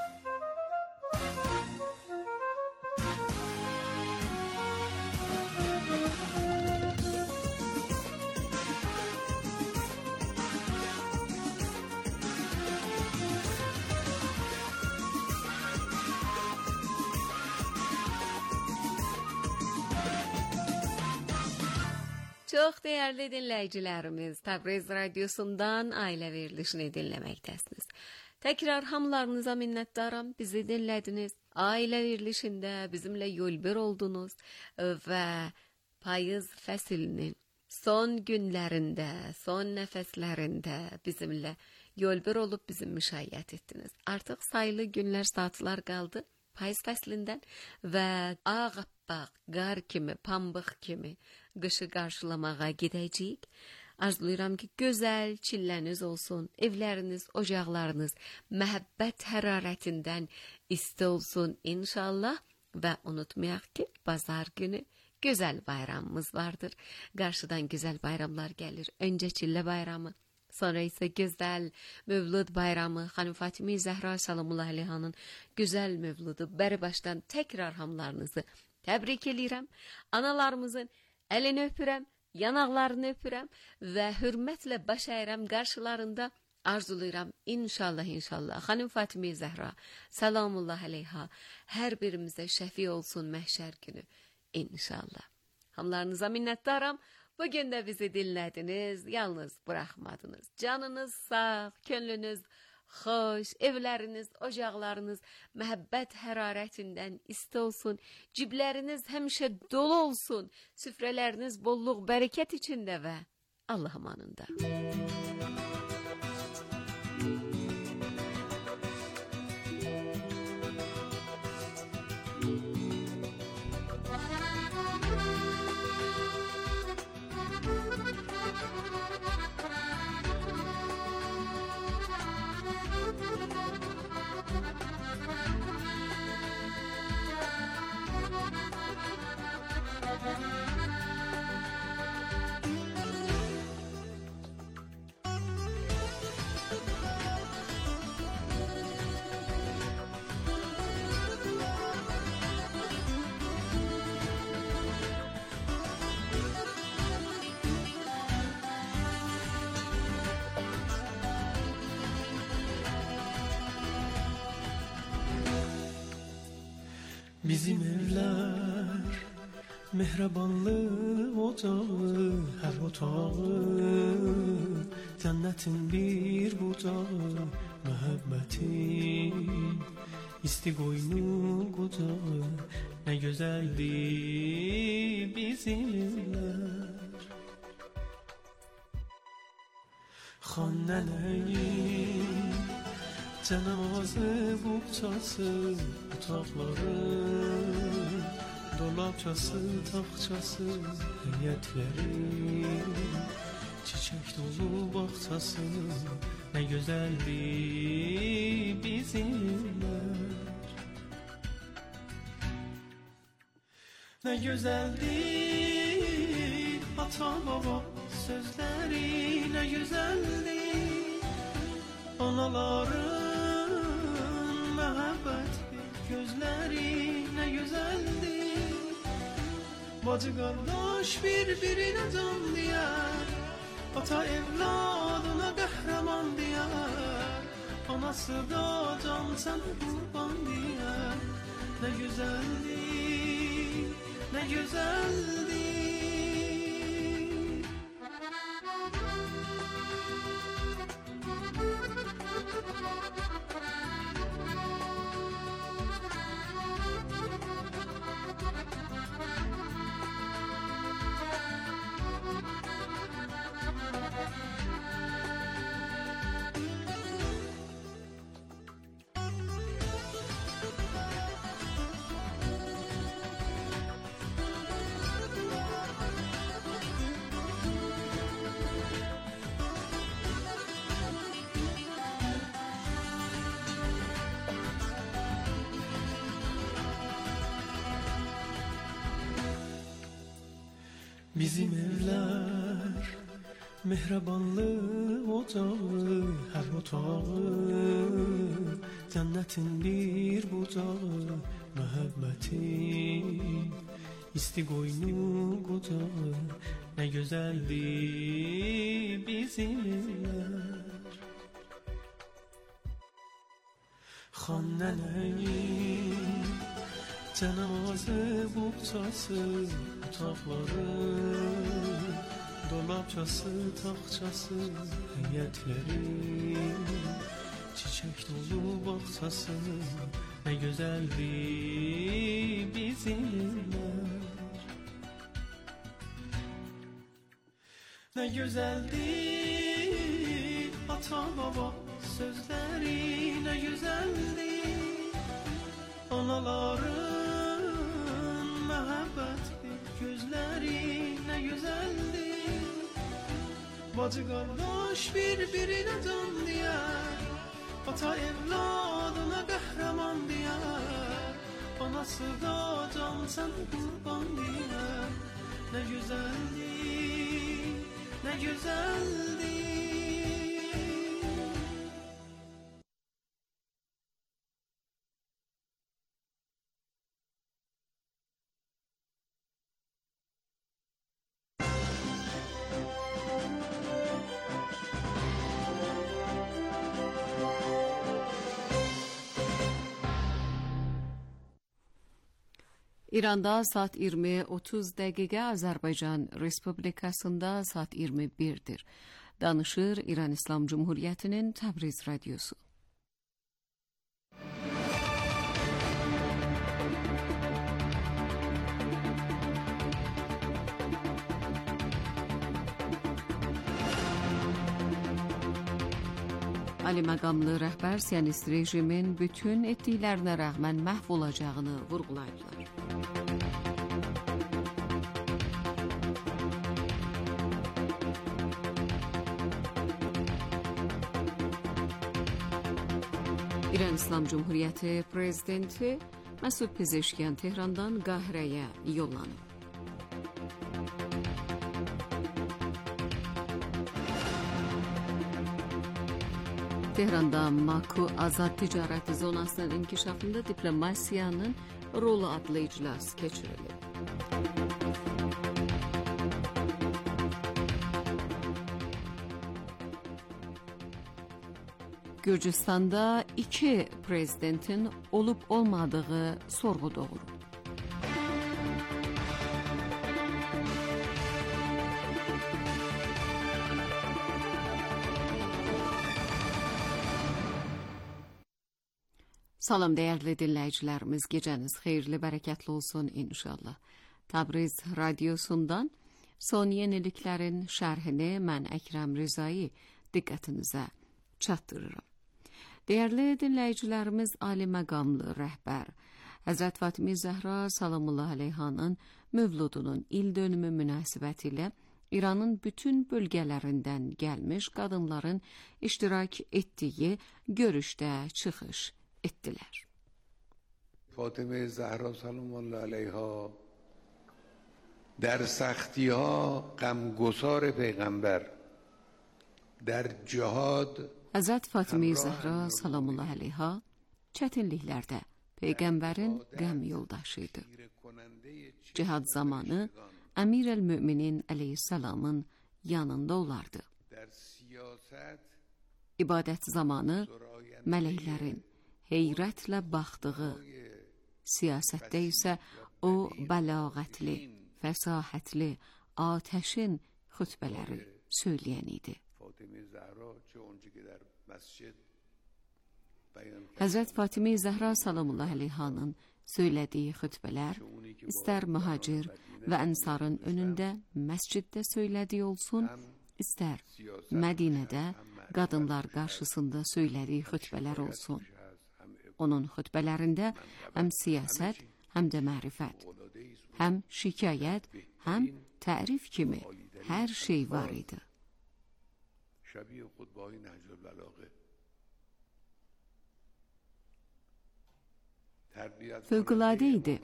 Çox dəyərli dinləyicilərimiz, Təbriz Radiosundan ailə verilişini dinləməkdəsiniz. Təkrar hamılarınıza minnətdaram, bizi dinlədiniz. Ailə verilişində bizimlə yolbir oldunuz və payız fəsilinin son günlərində, son nəfəslərində bizimlə yolbir olub bizim müşayiət etdiniz. Artıq sayılı günlər, saatlar qaldı payız fəslindən və ağappaq, qar kimi, pambıq kimi qışı qarşılamağa gedəcəyik. Arzulayıram ki, gözəl çilləniz olsun, evləriniz, ocaqlarınız məhəbbət hərarətindən isti olsun inşallah və unutmayaq ki, bazar günü gözəl bayramımız vardır. Qarşıdan gözəl bayramlar gəlir. Öncə çillə bayramı, sonra isə gözəl Mövlud bayramı, Xanım Fatimi Zəhra Salamullah Əleyhanın gözəl mövludu. Bəri başdan təkrar hamılarınızı təbrik edirəm. Analarımızın əlini öpürəm, yanaqlarını öpürəm və hürmətlə baş əyirəm qarşılarında. Arzulayıram inşallah inşallah Xanım Fatimi Zəhra Salamullah Əleyha hər birimizə şəfi olsun məhşər günü inşallah. Hamılarınıza minnətdaram. Bugün də bizi dinlədiniz, yalnız buraxmadınız. Canınız sağ, könlünüz xoş, evləriniz, ocaqlarınız məhəbbət hərarətindən isti olsun, cibləriniz həmişə dolu olsun, süfrələriniz bolluq, bərəkət içində və Allah amanında. Bizim evler mehrabanlı ocağı, her otağı cennetin bir bucağı, muhabbetin isti koynu kucağı, ne güzeldi bizim evler. Xanneneyin cenazı buğçası, otaqları, dolapçası, taxçası, heyətləri, çiçək dolu bağçası, nə gözəldi bizimlər. Nə gözəldi ata baba sözləri, nə gözəldi anaların məhəbbət gözləri, nə gözəldi. Bacı qardaş bir-birinə can deyər, ata evladına qəhrəman deyər, anası da can sənə qurban deyər. Nə gözəldi, nə gözəldi. Bizim evler mehrabanlı ocağı, her otağı cennetin bir bucağı, muhabbetin isti koynu kucağı, ne güzeldi bizim evler. Xanneneyin cenazı buğçası, otaqları, dolapçası, taxçası, heyətləri, çiçək dolu bağçası, nə gözəldi bizimlər. Nə gözəldi ata baba sözləri, nə gözəldi anaların məhəbbət gözləri, nə gözəldi. Bacı qardaş bir-birinə can deyər, ata evladına qəhrəman deyər, anası da can sənə qurban deyər. Nə gözəldi, nə gözəldi. İranda saat iyirmi otuz dəqiqə, Azərbaycan Respublikasında saat iyirmi birdir. Danışır İran İslam Cumhuriyetinin Təbriz Radyosu. Ali məqamlı rəhbər Siyonist rejimin bütün etdiklərinə rəğmən məhv olacağını vurğulayıblar. İran İslam Cumhuriyyəti prezidenti Məsud Pezeşkiyan Tehrandan Qahirəyə yollanıb. Tehranda Maku Azad Ticarət Zonasının inkişafında diplomasiyanın rolu adlı iclas keçirilib. Gürcüstanda iki prezidentin olub olmadığı sorğu doğurub. Salam dəyərli dinləyicilərimiz, gecəniz xeyirli, bərəkətli olsun inşallah. Təbriz radiosundan son yeniliklərin şərhini mən Əkrəm Rizai diqqətinizə çatdırıram. Dəyərli dinləyicilərimiz, ali məqamlı rəhbər Həzrət Fatimə Zəhra salamullah əleyhanın mövludunun il dönümü münasibətilə İranın bütün bölgələrindən gəlmiş qadınların iştirak etdiyi görüşdə çıxış etdilər. Fatimə Zəhra salamullah əleyha در سختی ها غمگسار پیغمبر در جهاد Həzrət Fatimə Zəhra salamullah əleyha çətinliklərdə peyğəmbərin qəm yoldaşı idi. Cihad zamanı Əmir el-Müminin əleyhissalamın yanında olardı. İbadət zamanı mələklərin heyrətlə baxdığı, siyasətdə isə o bəlağətli, fəsahətli, atəşin xütbələri söyləyən idi. Həzrət Fatimə Zəhra salamullah əleyhanın söylədiyi xütbələr istər mühacir və ənsarın önündə məsciddə söylədiyi olsun, istər Mədinədə qadınlar qarşısında söylədiyi xütbələr olsun. Onun xütbələrində həm siyasət, həm də mərifət, həm şikayət, həm tərif kimi hər şey var idi. Fövqəladə idi.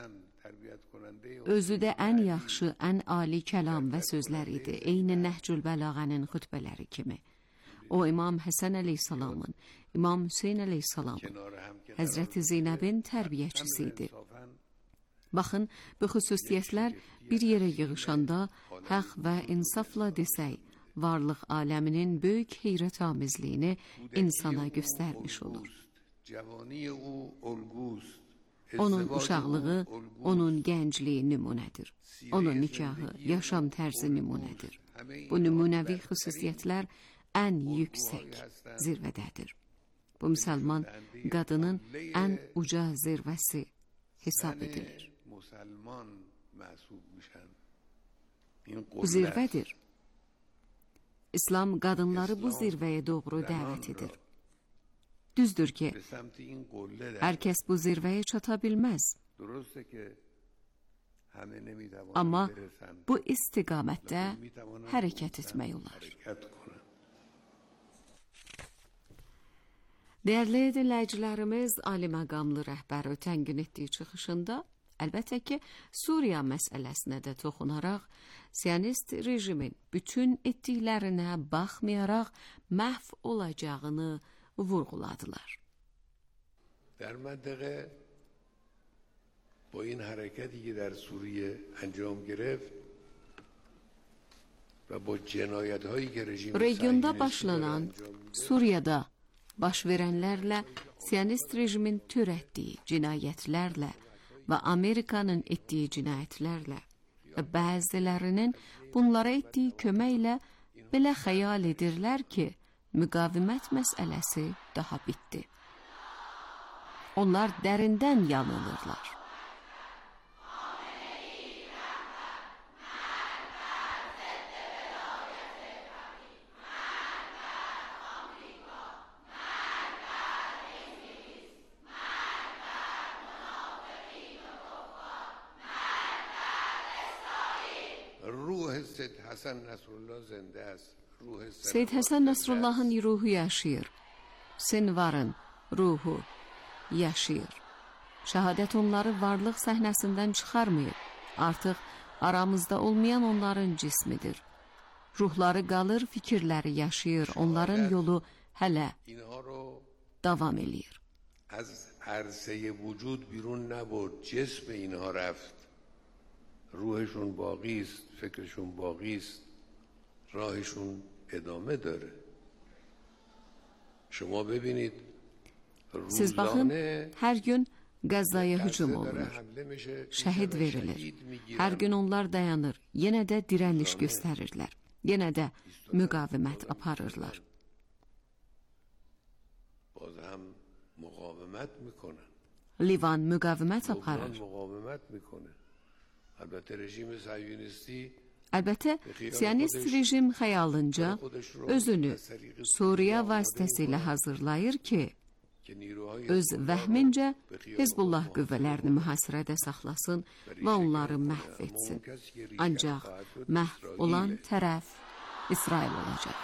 Özü də ən yaxşı, ən ali kəlam və sözlər idi. Eyni Nəhcül Bəlağənin xütbələri kimi. O İmam Həsən əleyhissalamın, İmam Hüseyn əleyhissalamın, Həzrəti Zeynəbin tərbiyəçisi idi. Baxın, bu xüsusiyyətlər bir yerə yığışanda haqq və insafla desək, varlıq aləminin böyük heyrətamizliyini insana göstərmiş olur. Onun uşaqlığı, onun gəncliyi nümunədir. Onun nikahı, yaşam tərzi nümunədir. Bu nümunəvi xüsusiyyətlər ən yüksək zirvədədir. Bu müsəlman qadının ən uca zirvəsi hesab edilir. Bu zirvədir. İslam qadınları bu zirvəyə doğru dəvət edir. Düzdür ki, hər kəs bu zirvəyə çata bilməz. Amma bu istiqamətdə hərəkət etmək olar. Dəyərli dinləyicilərimiz, ali məqamlı rəhbər ötən gün etdiyi çıxışında, əlbəttə ki, Suriya məsələsinə də toxunaraq, Siyonist rejimin bütün etdiklərinə baxmayaraq məhv olacağını vurğuladılar. در منطقه با این حرکتی که در سوریه انجام گرفت و با جنایت‌هایی که رژیم Regionda başlanan, Suriyada baş verənlərlə, Siyonist rejimin törətdiyi cinayətlərlə və Amerikanın etdiyi cinayətlərlə və bəzilərinin bunlara etdiyi köməklə belə xəyal edirlər ki, müqavimət məsələsi daha bitdi. Onlar dərindən yanılırlar. سید حسن نصرالله زنده است. روح Seyyid Həsən Nəsrullahın ruhu yaşayır. Sinvarın ruhu yaşayır. Şəhadət onları varlıq səhnəsindən çıxarmayıb. Artıq aramızda olmayan onların cismidir. Ruhları qalır, fikirləri yaşayır. Onların yolu hələ davam eləyir. از عرصه وجود بیرون نبرد، جسم اینها رفت. روحشون باقی است، فکرشون باقی است، راهشون ادامه داره. شما ببینید Siz baxın, hər gün Qəzzaya hücum olunur, şəhid verilir. Hər gün onlar dayanır, yenə də dirəniş göstərirlər, yenə də müqavimət aparırlar. باز هم مقاومت میکنن. Livan müqavimət aparır. مقاومت میکنه. البته رژیم صهیونیستی Əlbəttə, Siyonist rejim xəyalınca özünü Suriya vasitəsilə hazırlayır ki, öz vəhmincə Hizbullah qüvvələrini mühasirədə saxlasın və onları məhv etsin. Ancaq məhv olan tərəf İsrail olacaq.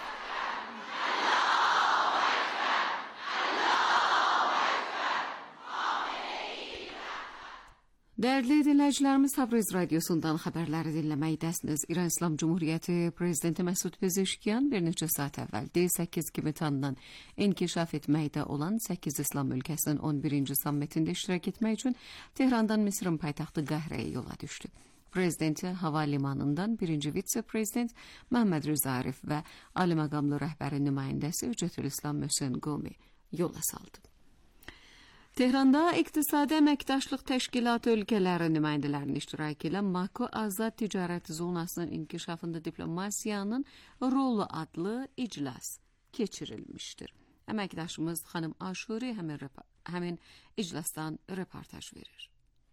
Dəyərli dinləyicilərimiz, Tabriz radiosundan xəbərləri dinləməkdəsiniz. İran İslam Cumhuriyyəti Prezidenti Məsud Pezeşkiyan bir neçə saat əvvəl D səkkiz kimi tanınan inkişaf etməkdə olan səkkiz İslam ölkəsinin on birinci sammitində iştirak etmək üçün Tehrandan Misrin paytaxtı Qəhrəyə yola düşdü. Prezidenti hava limanından birinci vitse-prezident Məhəmməd Rıza Arif və ali məqamlı rəhbərin nümayəndəsi Hüccətülislam Möhsen Qomi yola saldı. Tehranda İqtisadi Əməkdaşlıq Təşkilatı ölkələri nümayəndələrinin iştirakı ilə Mako Azad Ticarət Zonasının inkişafında diplomasiyanın rolu adlı iclas keçirilmişdir. Əməkdaşımız xanım Aşuri həmin, həmin iclasdan reportaj verir.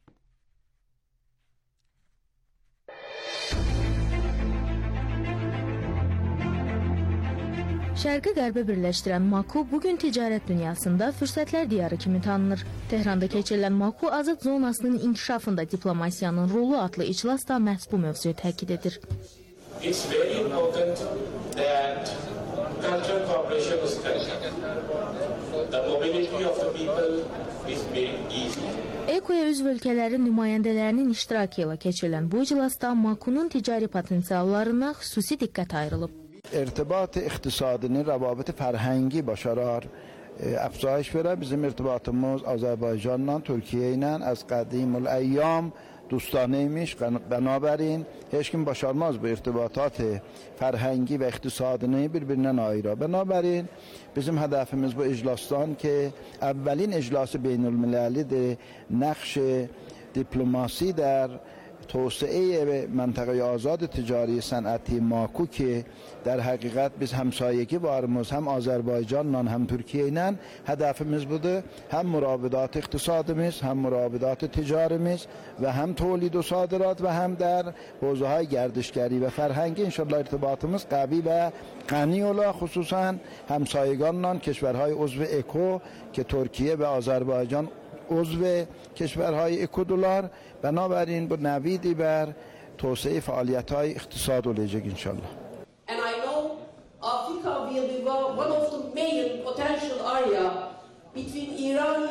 Şərqi Qərbə birləşdirən Maku bugün ticarət dünyasında fürsətlər diyarı kimi tanınır. Tehranda keçirilən Maku Azad Zonasının inkişafında diplomasiyanın rolu adlı iclas da məhz bu mövzuyu təkid edir. It's very important that cultural cooperation is strengthened. The mobility of the people is very easy. EKO'ya üzv ölkələrin nümayəndələrinin iştirakı ilə keçirilən bu iclasda Maku'nun ticari potensiallarına xüsusi diqqət ayrılıb. ارتباط اقتصادی روابط فرهنگی با شرار افزایش بره. bizim irtibatımız Azərbaycanla, Türkiyə ilə az qədim الایام دوستانeymiş. Binaberin heç kim başarmaz bu irtibatat فرهنگی və iqtisadini bir-birindən ayıra. Binaberin bizim hədəfimiz bu iclasdan ki, əvvəlin iclası beynəlmilləlidir. Nəqş diplomasi در توسعه منطقه آزاد تجاری صنعتی ماکو که در حقیقت biz همسایگی varımız hem Azerbaycanla hem Türkiye ile hedefimiz budur. Hem murabidat iktisadımız hem murabidat ticarimiz ve hem tolid و صادرات ve hem در حوزه‌های گردشگری و فرهنگی انشالله ارتباطımız قوی و غنی ola. خصوصا همسایگانla کشورهای عضو اکو که ترکیه و آذربایجان عضو کشورهای اکودولار. بنابراین با نویدی بر توسعه فعالیت‌های اقتصاد olacak inşallah. And I know Africa will be one of the main potential area between Iran.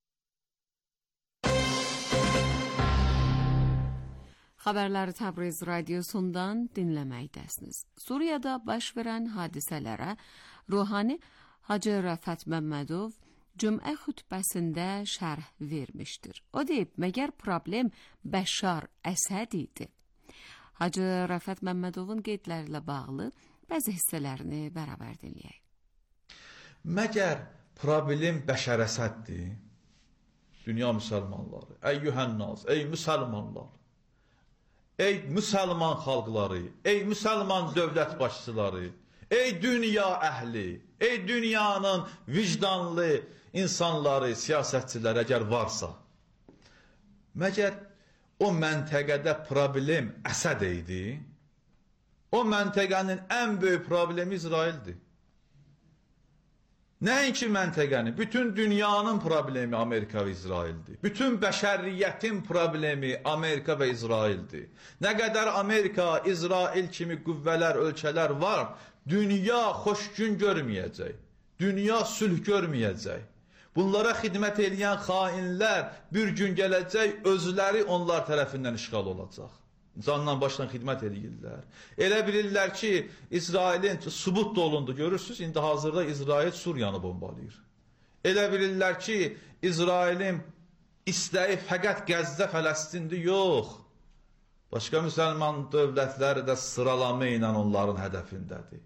Xəbərləri Təbriz radiosundan dinləməkdəsiniz. Suriyada baş verən hadisələrə Ruhani Hacı Rəfət Məmmədov Cümə xütbəsində şərh vermişdir. O deyib, məgər problem Bəşar Əsəd idi. Hacı Rəfət Məmmədovun qeydləri ilə bağlı bəzi hissələrini bərabər dinləyək. Məgər problem Bəşar Əsəddir? Dünya müsəlmanları, ey yuhənnaz, ey müsəlmanlar, ey müsəlman xalqları, ey müsəlman dövlət başçıları, ey dünya əhli, ey dünyanın vicdanlı insanları, siyasətçiləri əgər varsa, məgər o məntəqədə problem Əsəd idi? O məntəqənin ən böyük problemi İsraildir. Nəinki məntəqənin, bütün dünyanın problemi Amerika və İsraildir. Bütün bəşəriyyətin problemi Amerika və İsraildir. Nə qədər Amerika, İsrail kimi qüvvələr, ölkələr var, dünya xoş gün görməyəcək. Dünya sülh görməyəcək. Bunlara xidmət edən xainlər bir gün gələcək, özləri onlar tərəfindən işğal olacaq. Canla başla xidmət edirlər. Elə bilirlər ki, İsrailin sübut dolundu, görürsünüz, indi hazırda İsrail Suriyanı bombalayır. Elə bilirlər ki, İsrailin istəyi fəqət Qəzdə, Fələstindir, yox. Başqa müsəlman dövlətləri də sıralama ilə onların hədəfindədir.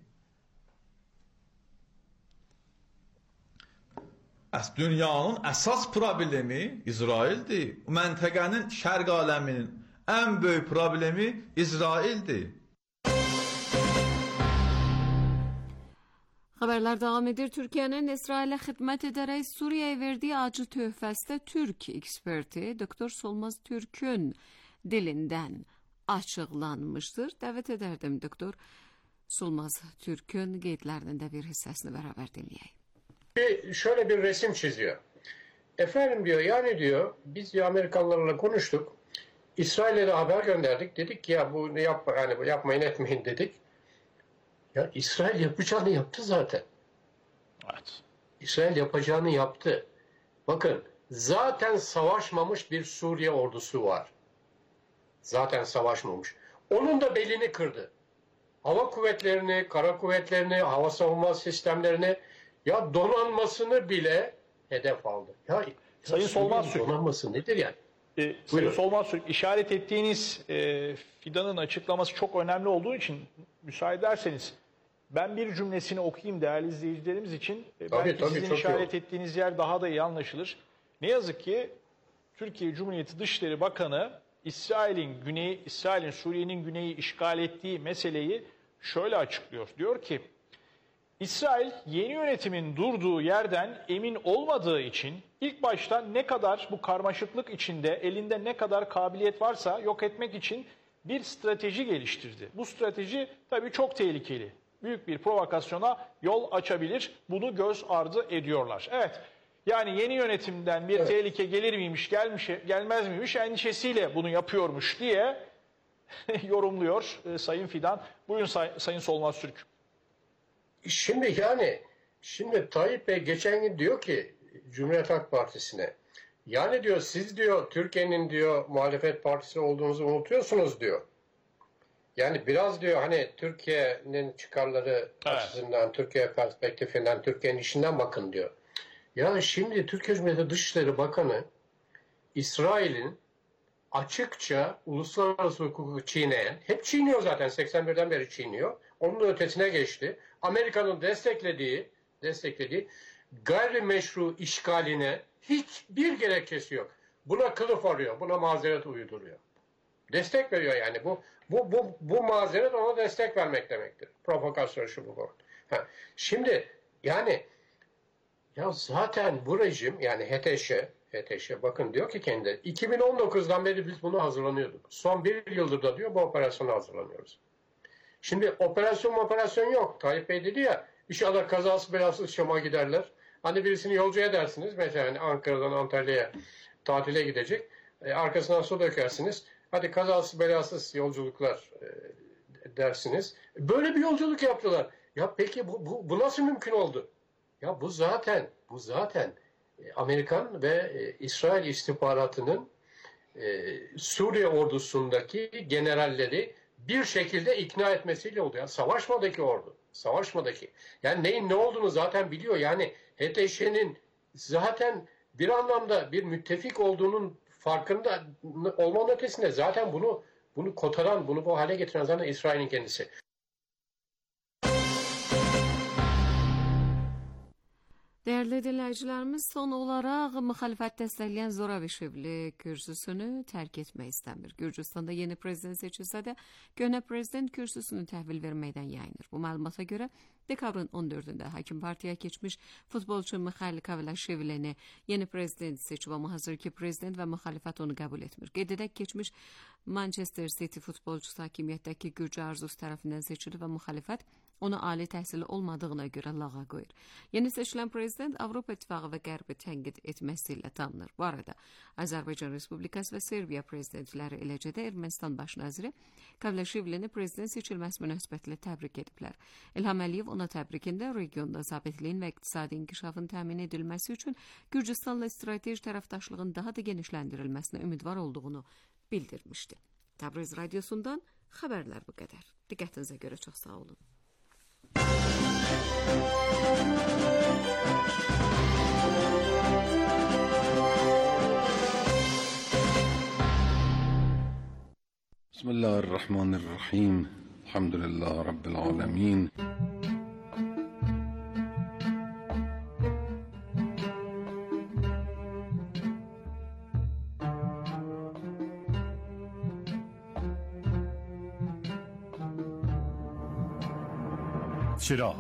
Dünyanın əsas problemi İsraildir. Məntəqənin, şərq aləminin en büyük problemi İsrail'di. Haberler devam edir. Türkiye'nin İsrail'e hizmet ederek Suriye'ye verdiği acı töhfəsi Türk eksperti Doktor Solmaz Türk'ün dilinden açıklanmıştır. Davet ederdim Doktor Solmaz Türk'ün qeydlərinin de bir hissəsini beraber dinleyeyim. Bir, şöyle bir resim çiziyor. Efendim diyor, yani diyor, biz diyor Amerikalılarla konuştuk. İsrail'e de haber gönderdik. Dedik ki ya bu yapma, yani bu yapmayın etmeyin dedik. Ya İsrail yapacağını yaptı zaten. Evet. İsrail yapacağını yaptı. Bakın, zaten savaşmamış bir Suriye ordusu var. Zaten savaşmamış. Onun da belini kırdı. Hava kuvvetlerini, kara kuvvetlerini, hava savunma sistemlerini, ya donanmasını bile hedef aldı. Ya Sayın Solmaz Türk, donanması nedir yani? E, Sayın Solmaz Türk, işaret ettiğiniz e, Fidan'ın açıklaması çok önemli olduğu için müsaade ederseniz ben bir cümlesini okuyayım değerli izleyicilerimiz için. E, tabii, belki tabii, sizin işaret ettiğiniz yer daha da iyi anlaşılır. Ne yazık ki Türkiye Cumhuriyeti Dışişleri Bakanı İsrail'in güneyi, İsrail'in Suriye'nin güneyi işgal ettiği meseleyi şöyle açıklıyor. Diyor ki, İsrail yeni yönetimin durduğu yerden emin olmadığı için ilk başta ne kadar bu karmaşıklık içinde elinde ne kadar kabiliyet varsa yok etmek için bir strateji geliştirdi. Bu strateji tabii çok tehlikeli. Büyük bir provokasyona yol açabilir. Bunu göz ardı ediyorlar. Evet, yani yeni yönetimden bir evet. tehlike gelir miymiş, gelmiş, gelmez miymiş endişesiyle bunu yapıyormuş diye yorumluyor e, Sayın Fidan. Buyurun say Sayın Solmaz Türk. Şimdi yani, şimdi Tayyip Bey geçen gün diyor ki Cumhuriyet Halk Partisi'ne, yani diyor siz diyor Türkiye'nin diyor muhalefet partisi olduğunuzu unutuyorsunuz diyor. Yani biraz diyor hani Türkiye'nin çıkarları evet. açısından, Türkiye perspektifinden, Türkiye'nin işinden bakın diyor. Ya şimdi Türkiye Cumhuriyeti Dışişleri Bakanı İsrail'in açıkça uluslararası hukuku çiğneyen, hep çiğniyor zaten, seksen birden beri çiğniyor. Onun da ötesine geçti. Amerika'nın desteklediği, desteklediği gayrimeşru işgaline hiçbir gerekçesi yok. Buna kılıf arıyor, buna mazeret uyduruyor. Destek veriyor yani. Bu bu bu bu mazeret ona destek vermek demektir. Provokasyon şu bu. Ha. Şimdi yani ya zaten bu rejim yani H T Ş H T Ş bakın diyor ki kendi iki bin on dokuzdan beri biz bunu hazırlanıyorduk. Son bir yıldır da diyor bu operasyona hazırlanıyoruz. Şimdi operasyon operasyon yok. Tayyip Bey dedi ya, inşallah kazası belasız Şam'a giderler. Hani birisini yolcu edersiniz. Mesela hani Ankara'dan Antalya'ya tatile gidecek. E, arkasından su dökersiniz. Hadi kazası belasız yolculuklar e, dersiniz. Böyle bir yolculuk yaptılar. Ya peki bu, bu, bu nasıl mümkün oldu? Ya bu zaten bu zaten e, Amerikan ve e, İsrail istihbaratının e, Suriye ordusundaki generalleri bir şekilde ikna etmesiyle oldu. Yani savaşmadaki ordu. Savaşmadaki. Yani neyin ne olduğunu zaten biliyor. Yani H T Ş'nin zaten bir anlamda bir müttefik olduğunun farkında olmanın ötesinde zaten bunu bunu kotaran, bunu bu hale getiren zaten İsrail'in kendisi. Değerli dinleyicilerimiz, son olarak muhalefet destekleyen Zoravishvili kürsüsünü terk etmeyi istemiyor. Gürcistan'da yeni prezident seçilse de gene prezident kürsüsünü təhvil verməkdən yayınır. Bu məlumata görə dekabrın on dördündə Hakim Partiya keçmiş futbolçu Mikhail Kavelaşvilini yeni prezident seçib, ama hazırki prezident və muhalefet onu qəbul etmir. Qeyd edək, keçmiş Manchester City futbolçusu hakimiyyətdəki Gürcü arzusu tərəfindən seçildi və muhalefet onu ali təhsilli olmadığına görə lağa qoyur. Yeni seçilən prezident Avropa İttifaqı və Qərbi tənqid etməsi ilə tanınır. Bu arada Azərbaycan Respublikası və Serbiya prezidentləri, eləcə də Ermənistan baş naziri Kavlaşvili prezident seçilməsi münasibətilə təbrik ediblər. İlham Əliyev ona təbrikində regionda sabitliyin və iqtisadi inkişafın təmin edilməsi üçün Gürcüstanla strateji tərəfdaşlığın daha da genişləndirilməsinə ümidvar olduğunu bildirmişdi. Təbriz radiosundan xəbərlər bu qədər. Diqqətinizə görə çox sağ olun. Bismillahirrahmanirrahim. Elhamdülillah Rabbil alemin. چراغ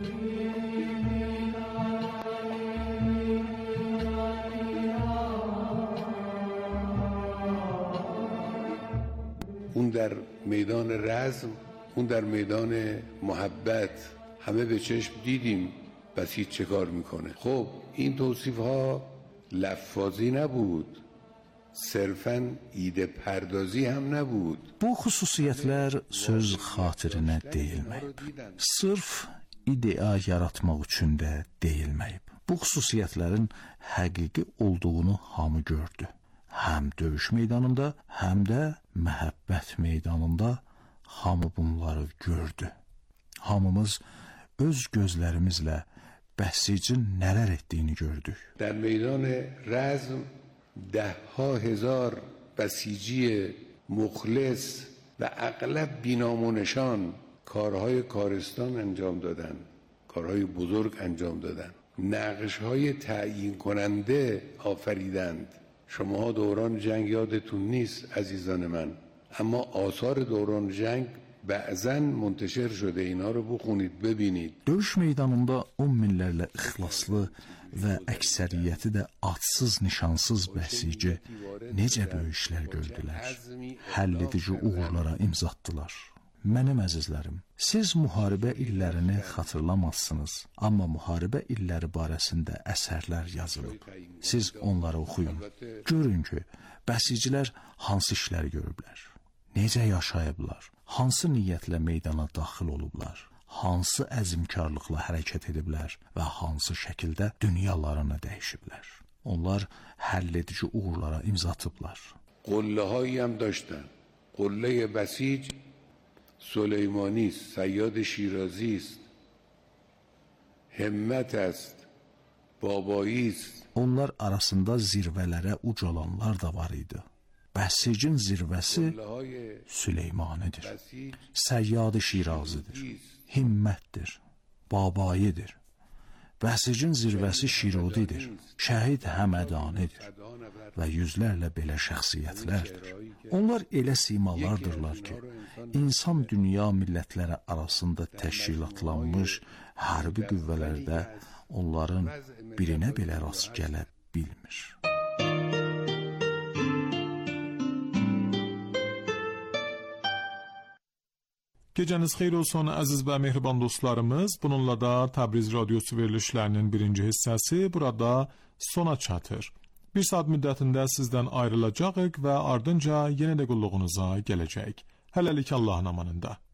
اون در میدان رزم، اون در میدان محبت همه به چشم دیدیم بسیج چه کار میکنه. خب این توصیف ها لفاظی نبود، صرفاً ایده پردازی هم نبود. Bu xüsusiyyətlər söz xatirinə deyilməyib. Sırf idea yaratmaq üçün də deyilməyib. Bu xüsusiyyətlərin həqiqi olduğunu hamı gördü. Həm döyüş meydanında, həm də məhəbbət meydanında hamı bunları gördü. Hamımız öz gözlərimizlə bəsicin nələr etdiyini gördük. در میدان رزم ده ها هزار بسیجی مخلص و اغلب بینام و نشان کارهای کارستان انجام دادن، کارهای بزرگ انجام دادن، نقشهای تعیین کننده آفریدند. شماها دوران جنگ یادتون نیست عزیزان من، اما آثار دوران جنگ بعضن منتشر شده. اینا رو بخونید ببینید. Döyüş meydanında on minlərlə ixlaslı və əksəriyyəti də adsız, nişansız bəsici necə böyük işlər gördülər, həll edici uğurlara imza atdılar. Mənim əzizlərim, siz müharibə illərini xatırlamazsınız, amma müharibə illəri barəsində əsərlər yazılıb. Siz onları oxuyun, görün ki, bəsicilər hansı işləri görüblər, necə yaşayıblar, hansı niyyətlə meydana daxil olublar, hansı əzmkarlıqla hərəkət ediblər və hansı şəkildə dünyalarını dəyişiblər. Onlar həll edici uğurlara imza atıblar. قله‌هایی هم داشتن. قله بسیج سلیمانی است، صیاد شیرازی است، همت است، بابایی است. Onlar arasında zirvələrə ucalanlar da var idi. Bəsicin zirvəsi Süleymanidir, Səyyad-ı Şirazidir, himmətdir, babayidir. Bəsicin zirvəsi Şirudidir, Şəhid Həmədanidir və yüzlərlə belə şəxsiyyətlərdir. Onlar elə simalardırlar ki, insan dünya millətləri arasında təşkilatlanmış hərbi qüvvələrdə onların birinə belə rast gələ bilmir. Gecəniz xeyir olsun əziz və mehriban dostlarımız. Bununla da Təbriz Radiosu verilişlərinin birinci hissəsi burada sona çatır. Bir saat müddətində sizdən ayrılacağıq və ardınca yenə də qulluğunuza gələcək. Hələlik Allahın amanında.